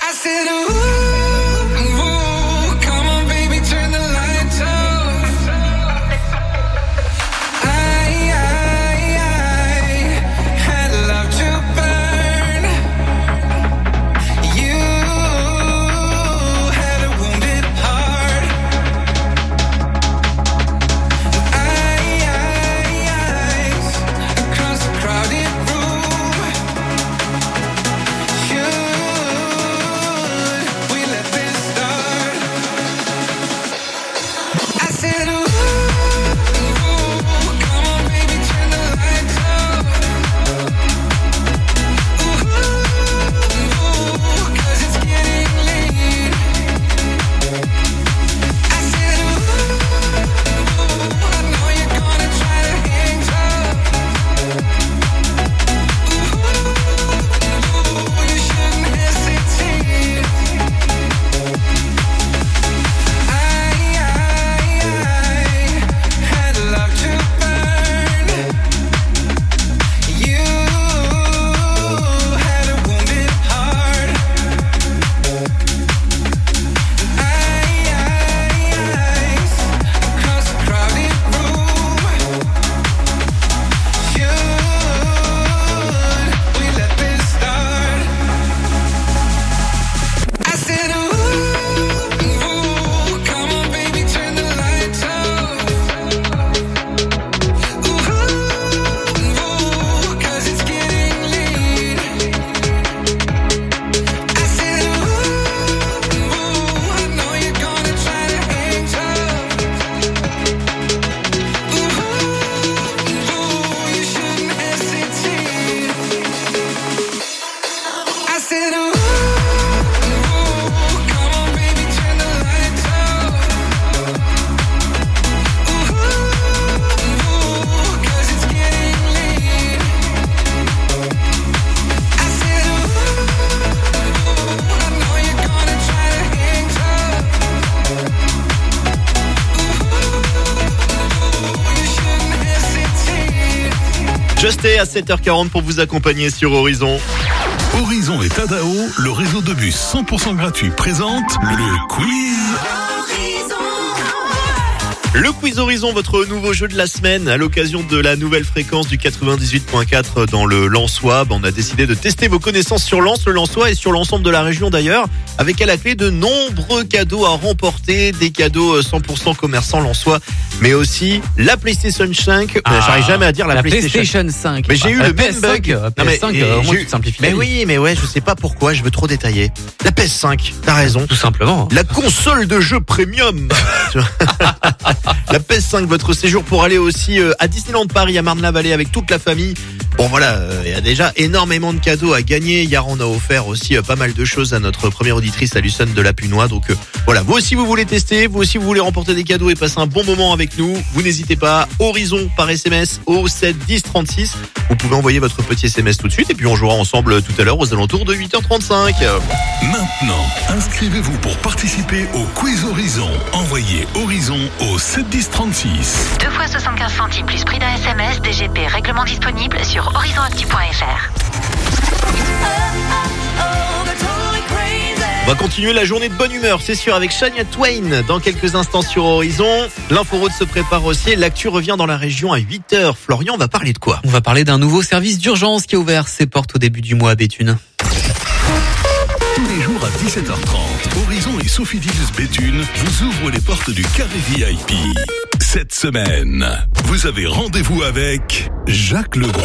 We let Monté à 7h40 pour vous accompagner sur Horizon. Horizon et Tadao, le réseau de bus 100% gratuit présente le quiz. Le Quiz Horizon, votre nouveau jeu de la semaine, à l'occasion de la nouvelle fréquence du 98.4 dans le Lensois. On a décidé de tester vos connaissances sur Lens, le Lensois et sur l'ensemble de la région d'ailleurs, avec à la clé de nombreux cadeaux à remporter, des cadeaux 100% commerçants lensois, mais aussi la PlayStation 5. J'arrive jamais à dire la PlayStation 5. Mais j'ai eu le même bug. PS5, au moins tu te simplifies la Mais vie. oui, mais ouais, je sais pas pourquoi, je veux trop détailler. La PS5, t'as raison. Tout simplement. La console de jeu premium. La PS5, votre séjour pour aller aussi à Disneyland Paris, à Marne-la-Vallée avec toute la famille. Bon voilà, il y a déjà énormément de cadeaux à gagner. Hier, on a offert aussi pas mal de choses à notre première auditrice, à Lucerne de la Punois. Donc voilà, vous aussi vous voulez tester, vous aussi vous voulez remporter des cadeaux et passer un bon moment avec nous. Vous n'hésitez pas, Horizon par SMS au 7 10 36. Vous pouvez envoyer votre petit SMS tout de suite et puis on jouera ensemble tout à l'heure aux alentours de 8h35. Maintenant, inscrivez-vous pour participer au quiz Horizon. Envoyez Horizon au 7 10 36. 2 fois 75 centimes plus prix d'un SMS, DGP, règlement disponible sur horizonactu.fr. On va continuer la journée de bonne humeur, c'est sûr, avec Shania Twain dans quelques instants sur Horizon. L'info route se prépare aussi. L'actu revient dans la région à 8h. Florian, on va parler de quoi? On va parler d'un nouveau service d'urgence qui a ouvert ses portes au début du mois à Béthune. Tous les jours à 17h30, Horizon et Sophie Dills Béthune vous ouvrent les portes du carré VIP. Cette semaine, vous avez rendez-vous avec Jacques Legros.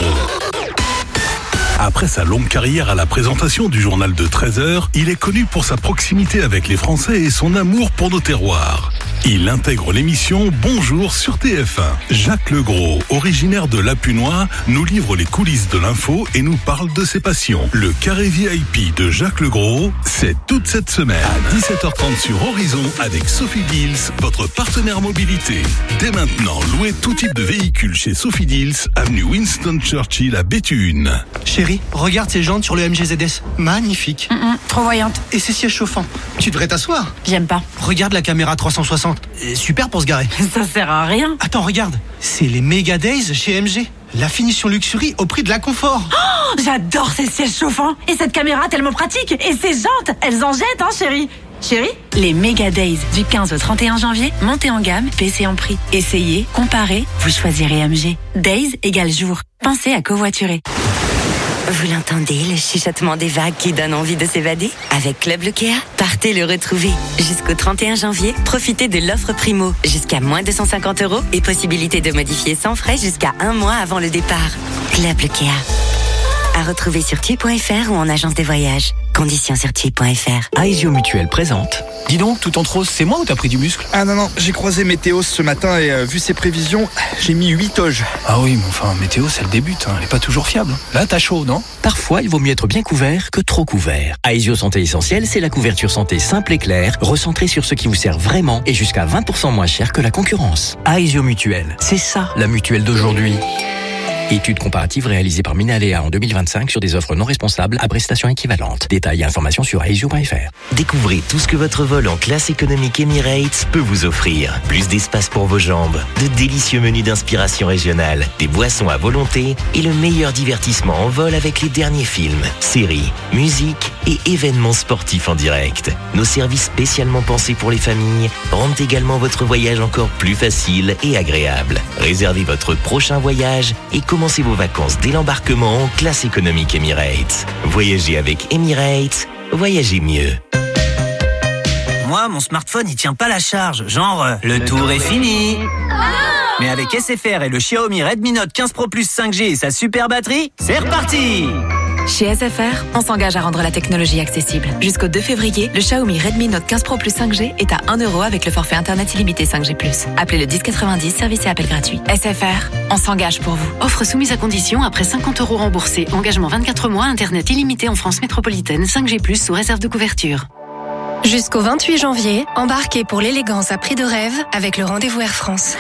Après sa longue carrière à la présentation du journal de 13h, il est connu pour sa proximité avec les Français et son amour pour nos terroirs. Il intègre l'émission Bonjour sur TF1. Jacques Legros, originaire de Lapunois, nous livre les coulisses de l'info et nous parle de ses passions. Le carré VIP de Jacques Legros, c'est toute cette semaine à 17h30 sur Horizon avec Sophie Dills, votre partenaire mobilité. Dès maintenant, louez tout type de véhicule chez Sophie Dills, avenue Winston Churchill à Béthune. Chérie, regarde ces jantes sur le MG ZS. Magnifique. Trop voyante. Et ces sièges chauffants. Tu devrais t'asseoir. J'aime pas. Regarde la caméra 360. Super pour se garer. Ça sert à rien. Attends, regarde. C'est les Mega Days chez MG. La finition luxury au prix de la confort. Oh, j'adore ces sièges chauffants. Et cette caméra tellement pratique. Et ces jantes, elles en jettent, hein, chérie. Chérie, les Mega Days du 15 au 31 janvier, montez en gamme, baissez en prix. Essayez, comparez, vous choisirez MG. Days égale jour. Pensez à covoiturer. Vous l'entendez, le chuchotement des vagues qui donne envie de s'évader? Avec Club Lucéa, partez le retrouver. Jusqu'au 31 janvier, profitez de l'offre Primo. Jusqu'à moins 250 € et possibilité de modifier sans frais jusqu'à 1 mois avant le départ. Club Lucéa. À retrouver sur TUI.fr ou en agence de voyage. Conditions sur TUI.fr. Aesio Mutuel présente. Dis donc, tout en rose, c'est moi ou t'as pris du muscle? Ah non, j'ai croisé Météos ce matin et vu ses prévisions, j'ai mis 8 oges. Ah oui, mais enfin, Météos, elle débute, elle est pas toujours fiable. Là, t'as chaud, non? Parfois, il vaut mieux être bien couvert que trop couvert. Aesio Santé Essentielle, c'est la couverture santé simple et claire, recentrée sur ce qui vous sert vraiment et jusqu'à 20% moins cher que la concurrence. Aesio Mutuel, c'est ça, la mutuelle d'aujourd'hui. Étude comparative réalisée par Minalea en 2025 sur des offres non responsables à prestations équivalentes. Détails et informations sur aesio.fr. Découvrez tout ce que votre vol en classe économique Emirates peut vous offrir. Plus d'espace pour vos jambes, de délicieux menus d'inspiration régionale, des boissons à volonté et le meilleur divertissement en vol avec les derniers films, séries, musiques et événements sportifs en direct. Nos services spécialement pensés pour les familles rendent également votre voyage encore plus facile et agréable. Réservez votre prochain voyage et commencez vos vacances dès l'embarquement en classe économique Emirates. Voyagez avec Emirates, voyagez mieux. Moi, mon smartphone, il tient pas la charge. Genre, le tour est fini. Mais avec SFR et le Xiaomi Redmi Note 15 Pro Plus 5G et sa super batterie, c'est reparti! Chez SFR, on s'engage à rendre la technologie accessible. Jusqu'au 2 février, le Xiaomi Redmi Note 15 Pro Plus 5G est à 1 € avec le forfait internet illimité 5G+. Appelez le 1090, service et appel gratuit. SFR, on s'engage pour vous. Offre soumise à condition après 50 € remboursés. Engagement 24 mois, internet illimité en France métropolitaine, 5G+, sous réserve de couverture. Jusqu'au 28 janvier, embarquez pour l'élégance à prix de rêve avec le rendez-vous Air France.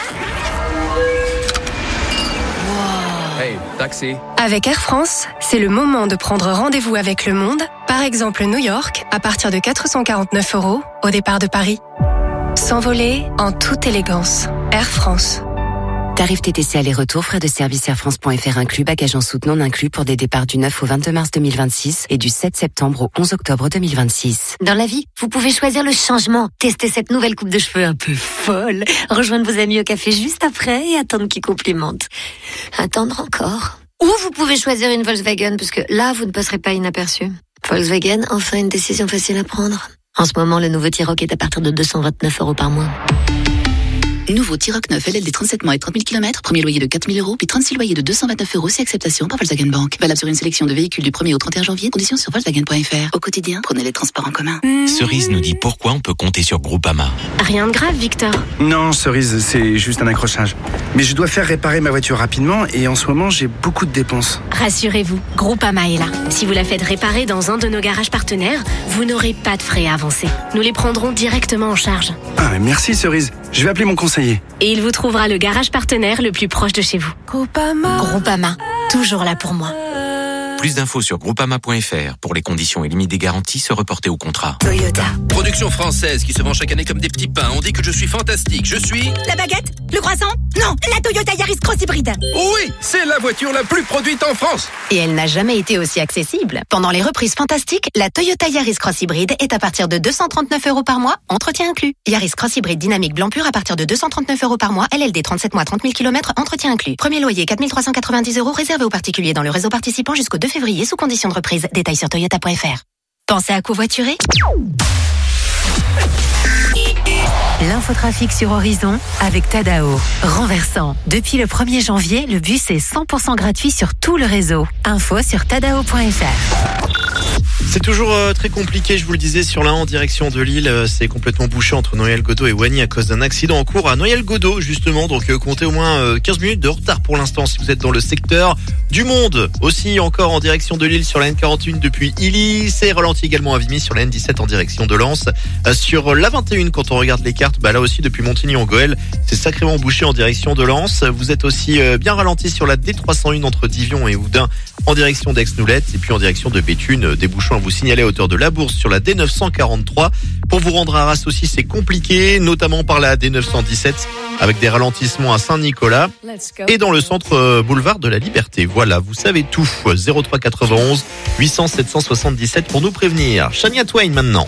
Hey, taxi. Avec Air France, c'est le moment de prendre rendez-vous avec le monde, par exemple New York, à partir de 449 € au départ de Paris. S'envoler en toute élégance. Air France. Tarif TTC aller-retour, frais de service airfrance.fr inclus, bagages en soute non inclus pour des départs du 9 au 22 mars 2026 et du 7 septembre au 11 octobre 2026. Dans la vie, vous pouvez choisir le changement. Tester cette nouvelle coupe de cheveux un peu folle. Rejoindre vos amis au café juste après et attendre qu'ils complimentent. Attendre encore. Ou vous pouvez choisir une Volkswagen parce que là, vous ne passerez pas inaperçu. Volkswagen, enfin une décision facile à prendre. En ce moment, le nouveau T-Roc est à partir de 229 € par mois. Nouveau T-Roc 9 LLD 37 mois et 30 000 km, premier loyer de 4 000 €, puis 36 loyers de 229 € si acceptation par Volkswagen Bank. Valable sur une sélection de véhicules du 1er au 31 janvier, conditions sur Volkswagen.fr. Au quotidien, prenez les transports en commun. Cerise nous dit pourquoi on peut compter sur Groupama. Rien de grave, Victor. Non, Cerise, c'est juste un accrochage. Mais je dois faire réparer ma voiture rapidement et en ce moment, j'ai beaucoup de dépenses. Rassurez-vous, Groupama est là. Si vous la faites réparer dans un de nos garages partenaires, vous n'aurez pas de frais à avancer. Nous les prendrons directement en charge. Ah, mais merci Cerise. Je vais appeler mon conseiller. Et il vous trouvera le garage partenaire le plus proche de chez vous. Groupama, toujours là pour moi. Plus d'infos sur groupama.fr. Pour les conditions et limites des garanties, se reporter au contrat. Toyota. Production française qui se vend chaque année comme des petits pains. On dit que je suis fantastique. Je suis... La baguette? Le croissant? Non, la Toyota Yaris Cross Hybride. Oui, c'est la voiture la plus produite en France. Et elle n'a jamais été aussi accessible. Pendant les reprises fantastiques, la Toyota Yaris Cross Hybride est à partir de 239 € par mois, entretien inclus. Yaris Cross Hybride dynamique blanc pur à partir de 239 € par mois, LLD 37 mois, 30 000 km, entretien inclus. Premier loyer 4 390 € réservé aux particuliers dans le réseau participant jusqu'au 2 février sous conditions de reprise. Détails sur toyota.fr. Pensez à covoiturer? L'infotrafic sur Horizon avec Tadao. Renversant. Depuis le 1er janvier, le bus est 100% gratuit sur tout le réseau. Info sur tadao.fr. C'est toujours très compliqué, je vous le disais, sur la 1 en direction de Lille. C'est complètement bouché entre Noyelles-Godault et Wagny à cause d'un accident en cours à Noyelles-Godault, justement. Donc comptez au moins 15 minutes de retard pour l'instant si vous êtes dans le secteur du Monde. Aussi encore en direction de Lille sur la N41 depuis Illy. C'est ralenti également à Vimy sur la N17 en direction de Lens. Sur la 21, quand on regarde les cartes, là aussi depuis Montigny-en-Goël, c'est sacrément bouché en direction de Lens. Vous êtes aussi bien ralenti sur la D301 entre Divion et Oudin en direction d'Aix-Noulette. Et puis en direction de Béthune, des bouchons à vous signaler à hauteur de la Bourse sur la D943. Pour vous rendre à Arras aussi, c'est compliqué, notamment par la D917 avec des ralentissements à Saint-Nicolas et dans le centre boulevard de la Liberté. Voilà, vous savez tout. 03 91 800 777 pour nous prévenir. Shania Twain maintenant.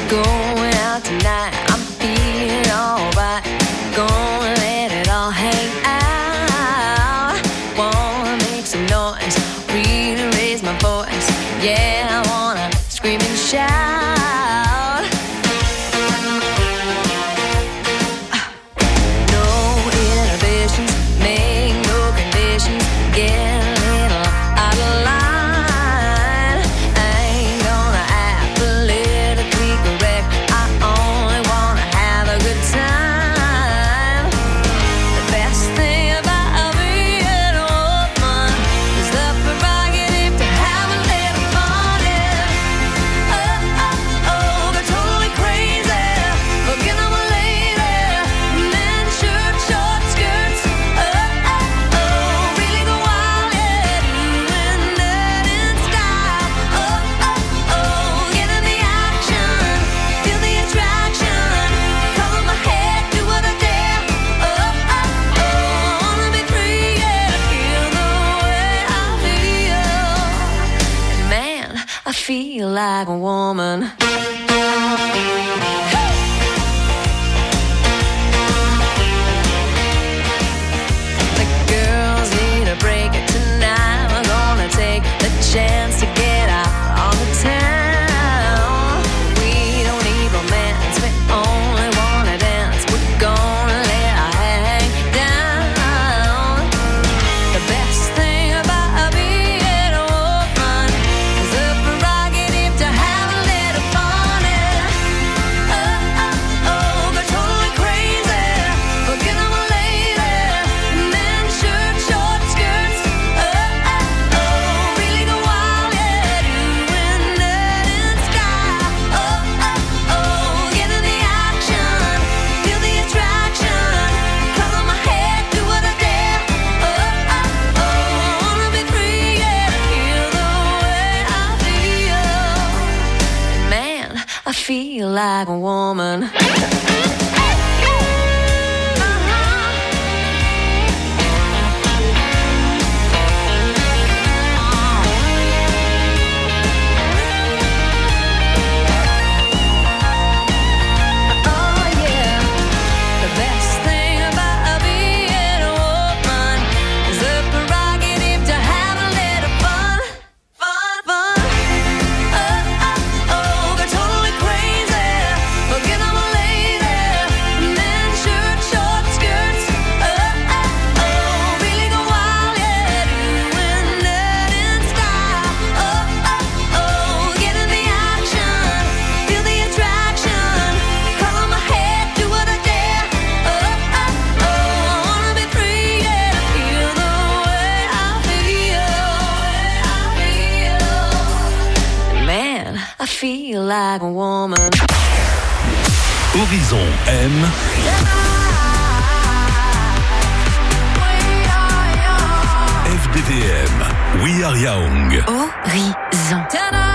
Feel like a woman. The girls need a break tonight. We're gonna take the chance to get out on the town. We don't need romance, we only wanna dance. We're gonna let our hang down. The best thing about being a woman is the prerogative to have a little fun. Oh, oh, oh, they're totally crazy. Forget I'm a lady. Men shirt, short skirts. Oh, oh, oh, really go wild, yeah. Doing that in style. Oh, oh, oh, get in the action. Feel the attraction. Color my hair, do what I dare. Oh, oh, oh, wanna be free, yeah. Feel the way I feel. Man, I feel like a woman. like a woman. Horizon M. FDVM. We Are Young. Horizon.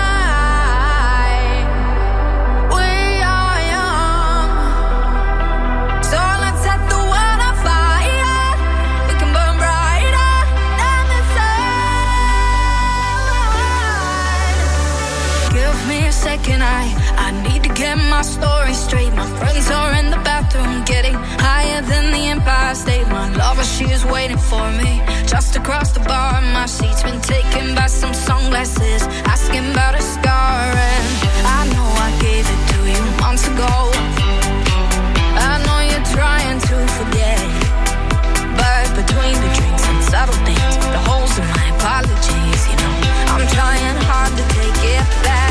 I need to get my story straight. My friends are in the bathroom, getting higher than the Empire State. My lover, she is waiting for me just across the bar. My seat's been taken by some sunglasses, asking about a scar. And I know I gave it to you months ago. I know you're trying to forget, but between the drinks and subtle things, the holes in my apologies, you know, I'm trying hard to take it back.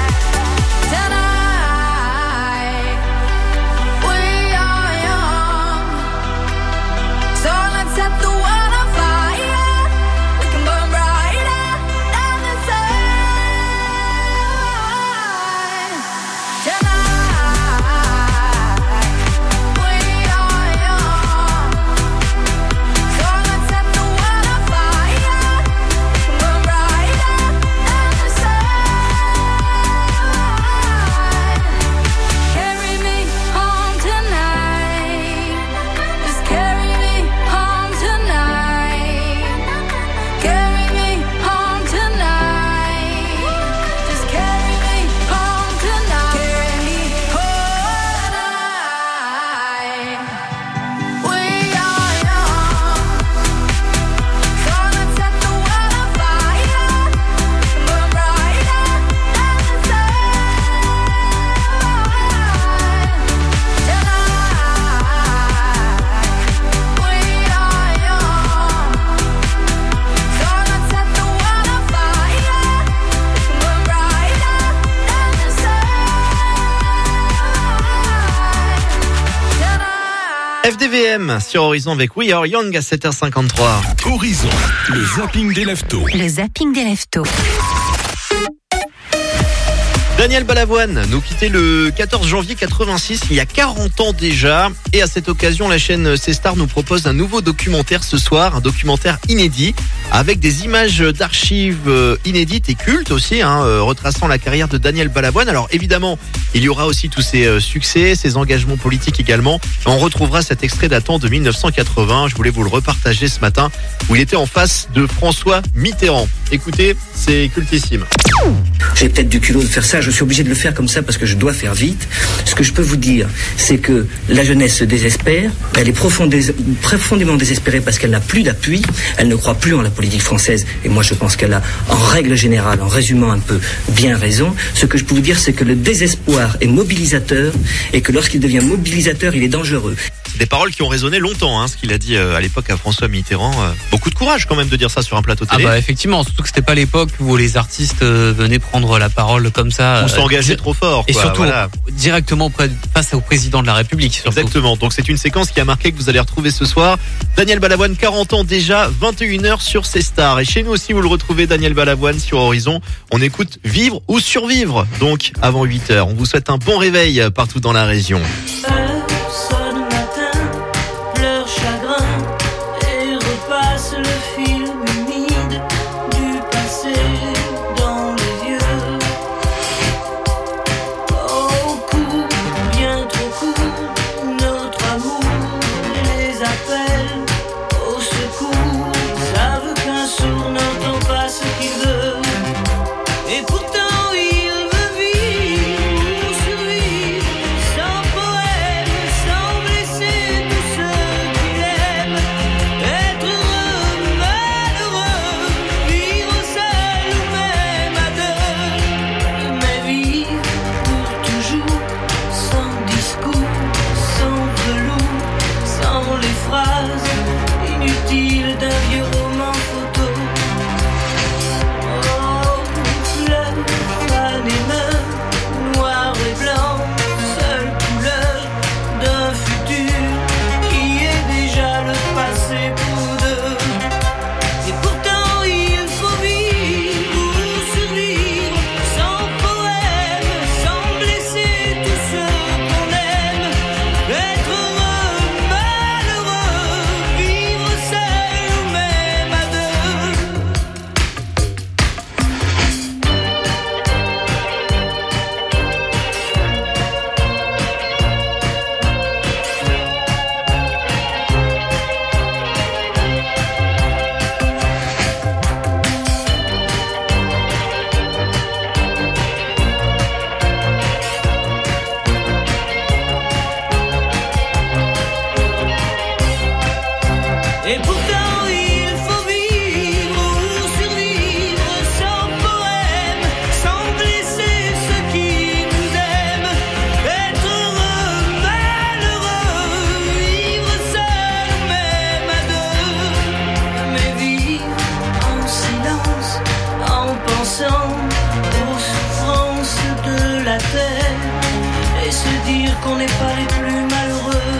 FDVM sur Horizon avec We Are Young à 7h53. Horizon, le zapping des leftos. Le zapping des leftos. Daniel Balavoine nous quittait le 14 janvier 86, il y a 40 ans déjà. Et à cette occasion, la chaîne C-Star nous propose un nouveau documentaire ce soir, un documentaire inédit, avec des images d'archives inédites et cultes aussi, retraçant la carrière de Daniel Balavoine. Alors évidemment, il y aura aussi tous ses succès, ses engagements politiques également. On retrouvera cet extrait datant de 1980, je voulais vous le repartager ce matin, où il était en face de François Mitterrand. Écoutez, c'est cultissime. J'ai peut-être du culot de faire ça, je suis obligé de le faire comme ça parce que je dois faire vite. Ce que je peux vous dire, c'est que la jeunesse se désespère, elle est profondément désespérée parce qu'elle n'a plus d'appui, elle ne croit plus en la politique française, et moi je pense qu'elle a, en règle générale, en résumant un peu, bien raison. Ce que je peux vous dire, c'est que le désespoir est mobilisateur, et que lorsqu'il devient mobilisateur, il est dangereux. Des paroles qui ont résonné longtemps, ce qu'il a dit à l'époque à François Mitterrand. Beaucoup de courage quand même de dire ça sur un plateau télé. Ah bah effectivement, surtout que c'était pas l'époque où les artistes venaient prendre la parole comme ça. Ou s'engager trop fort. Et surtout directement face au président de la République. Surtout. Exactement, donc c'est une séquence qui a marqué, que vous allez retrouver ce soir. Daniel Balavoine, 40 ans déjà, 21h sur C-Star. Et chez nous aussi, vous le retrouvez, Daniel Balavoine sur Horizon. On écoute Vivre ou Survivre, donc avant 8h. On vous souhaite un bon réveil partout dans la région. Pourtant il veut vivre, survivre, sans poème. et se dire qu'on n'est pas les plus malheureux.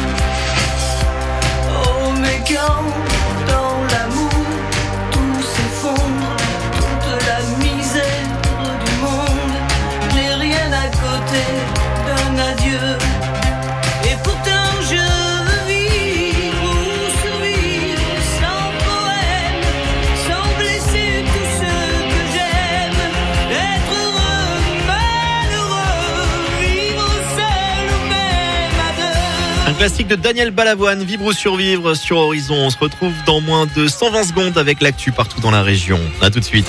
Oh mais quand dans l'amour tout s'effondre, toute la misère du monde n'est rien à côté d'un adieu. Et pourtant je veux vivre ou survivre sans poème, sans blesser tous ceux que j'aime, être heureux, malheureux, vivre seul ou même à deux. Un classique de Daniel Balavoine, Vivre ou survivre sur Horizon. On se retrouve dans moins de 120 secondes avec l'actu partout dans la région. À tout de suite.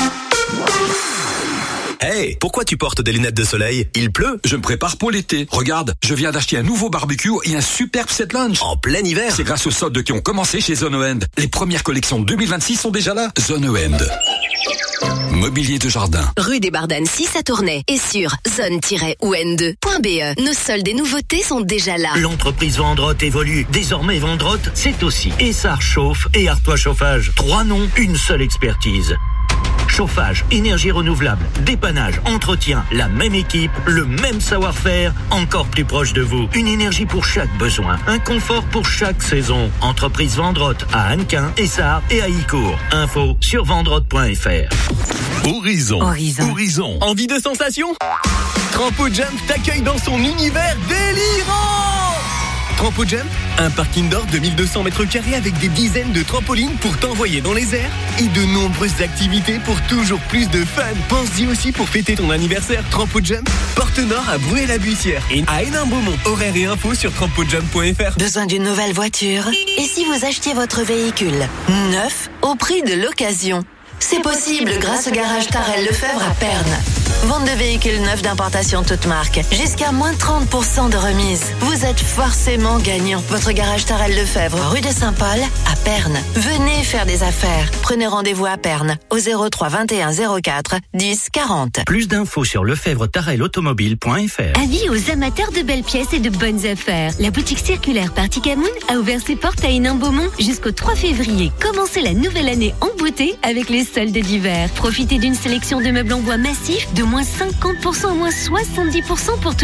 Hey, pourquoi tu portes des lunettes de soleil? Il pleut? Je me prépare pour l'été. Regarde, je viens d'acheter un nouveau barbecue et un superbe set lunch. En plein hiver? C'est grâce aux soldes qui ont commencé chez Zone End. Les premières collections 2026 sont déjà là. Zone End. Mobilier de jardin. Rue des Bardanes 6 à Tournai et sur zone-on2.be. Nos soldes et nouveautés sont déjà là. L'entreprise Vendrotte évolue. Désormais Vendrotte, c'est aussi Essar Chauffe et Artois Chauffage. 3 noms, une seule expertise. Chauffage, énergie renouvelable, dépannage, entretien, la même équipe, le même savoir-faire, encore plus proche de vous. Une énergie pour chaque besoin, un confort pour chaque saison. Entreprise Vendrotte à Hannequin, Essar et à Icourt. Info sur vendrotte.fr. Horizon. Envie de sensation? Trampo Jump t'accueille dans son univers délirant. Trampo Jump, un parc indoor de 1200 mètres carrés avec des dizaines de trampolines pour t'envoyer dans les airs et de nombreuses activités pour toujours plus de fun. Pense-y aussi pour fêter ton anniversaire. Trampo Jump, Porte Nord à Bruay-la-Bussière et à Hénin-Beaumont. Horaires et infos sur trampojump.fr. Besoin d'une nouvelle voiture? Et si vous achetiez votre véhicule neuf au prix de l'occasion? C'est possible grâce au garage Tarel Lefebvre à Perne. Vente de véhicules neufs d'importation toute marque. Jusqu'à moins 30% de remise. Vous êtes forcément gagnant. Votre garage Tarel Lefebvre, rue de Saint-Paul, à Perne. Venez faire des affaires. Prenez rendez-vous à Perne au 03 21 04 10 40. Plus d'infos sur lefebvre-tarelautomobile.fr. Avis aux amateurs de belles pièces et de bonnes affaires. La boutique circulaire Party Camoun a ouvert ses portes à Hénin-Beaumont jusqu'au 3 février. Commencez la nouvelle année en beauté avec les soldes d'hiver. Profitez d'une sélection de meubles en bois massifs de moins 50% à moins 70% pour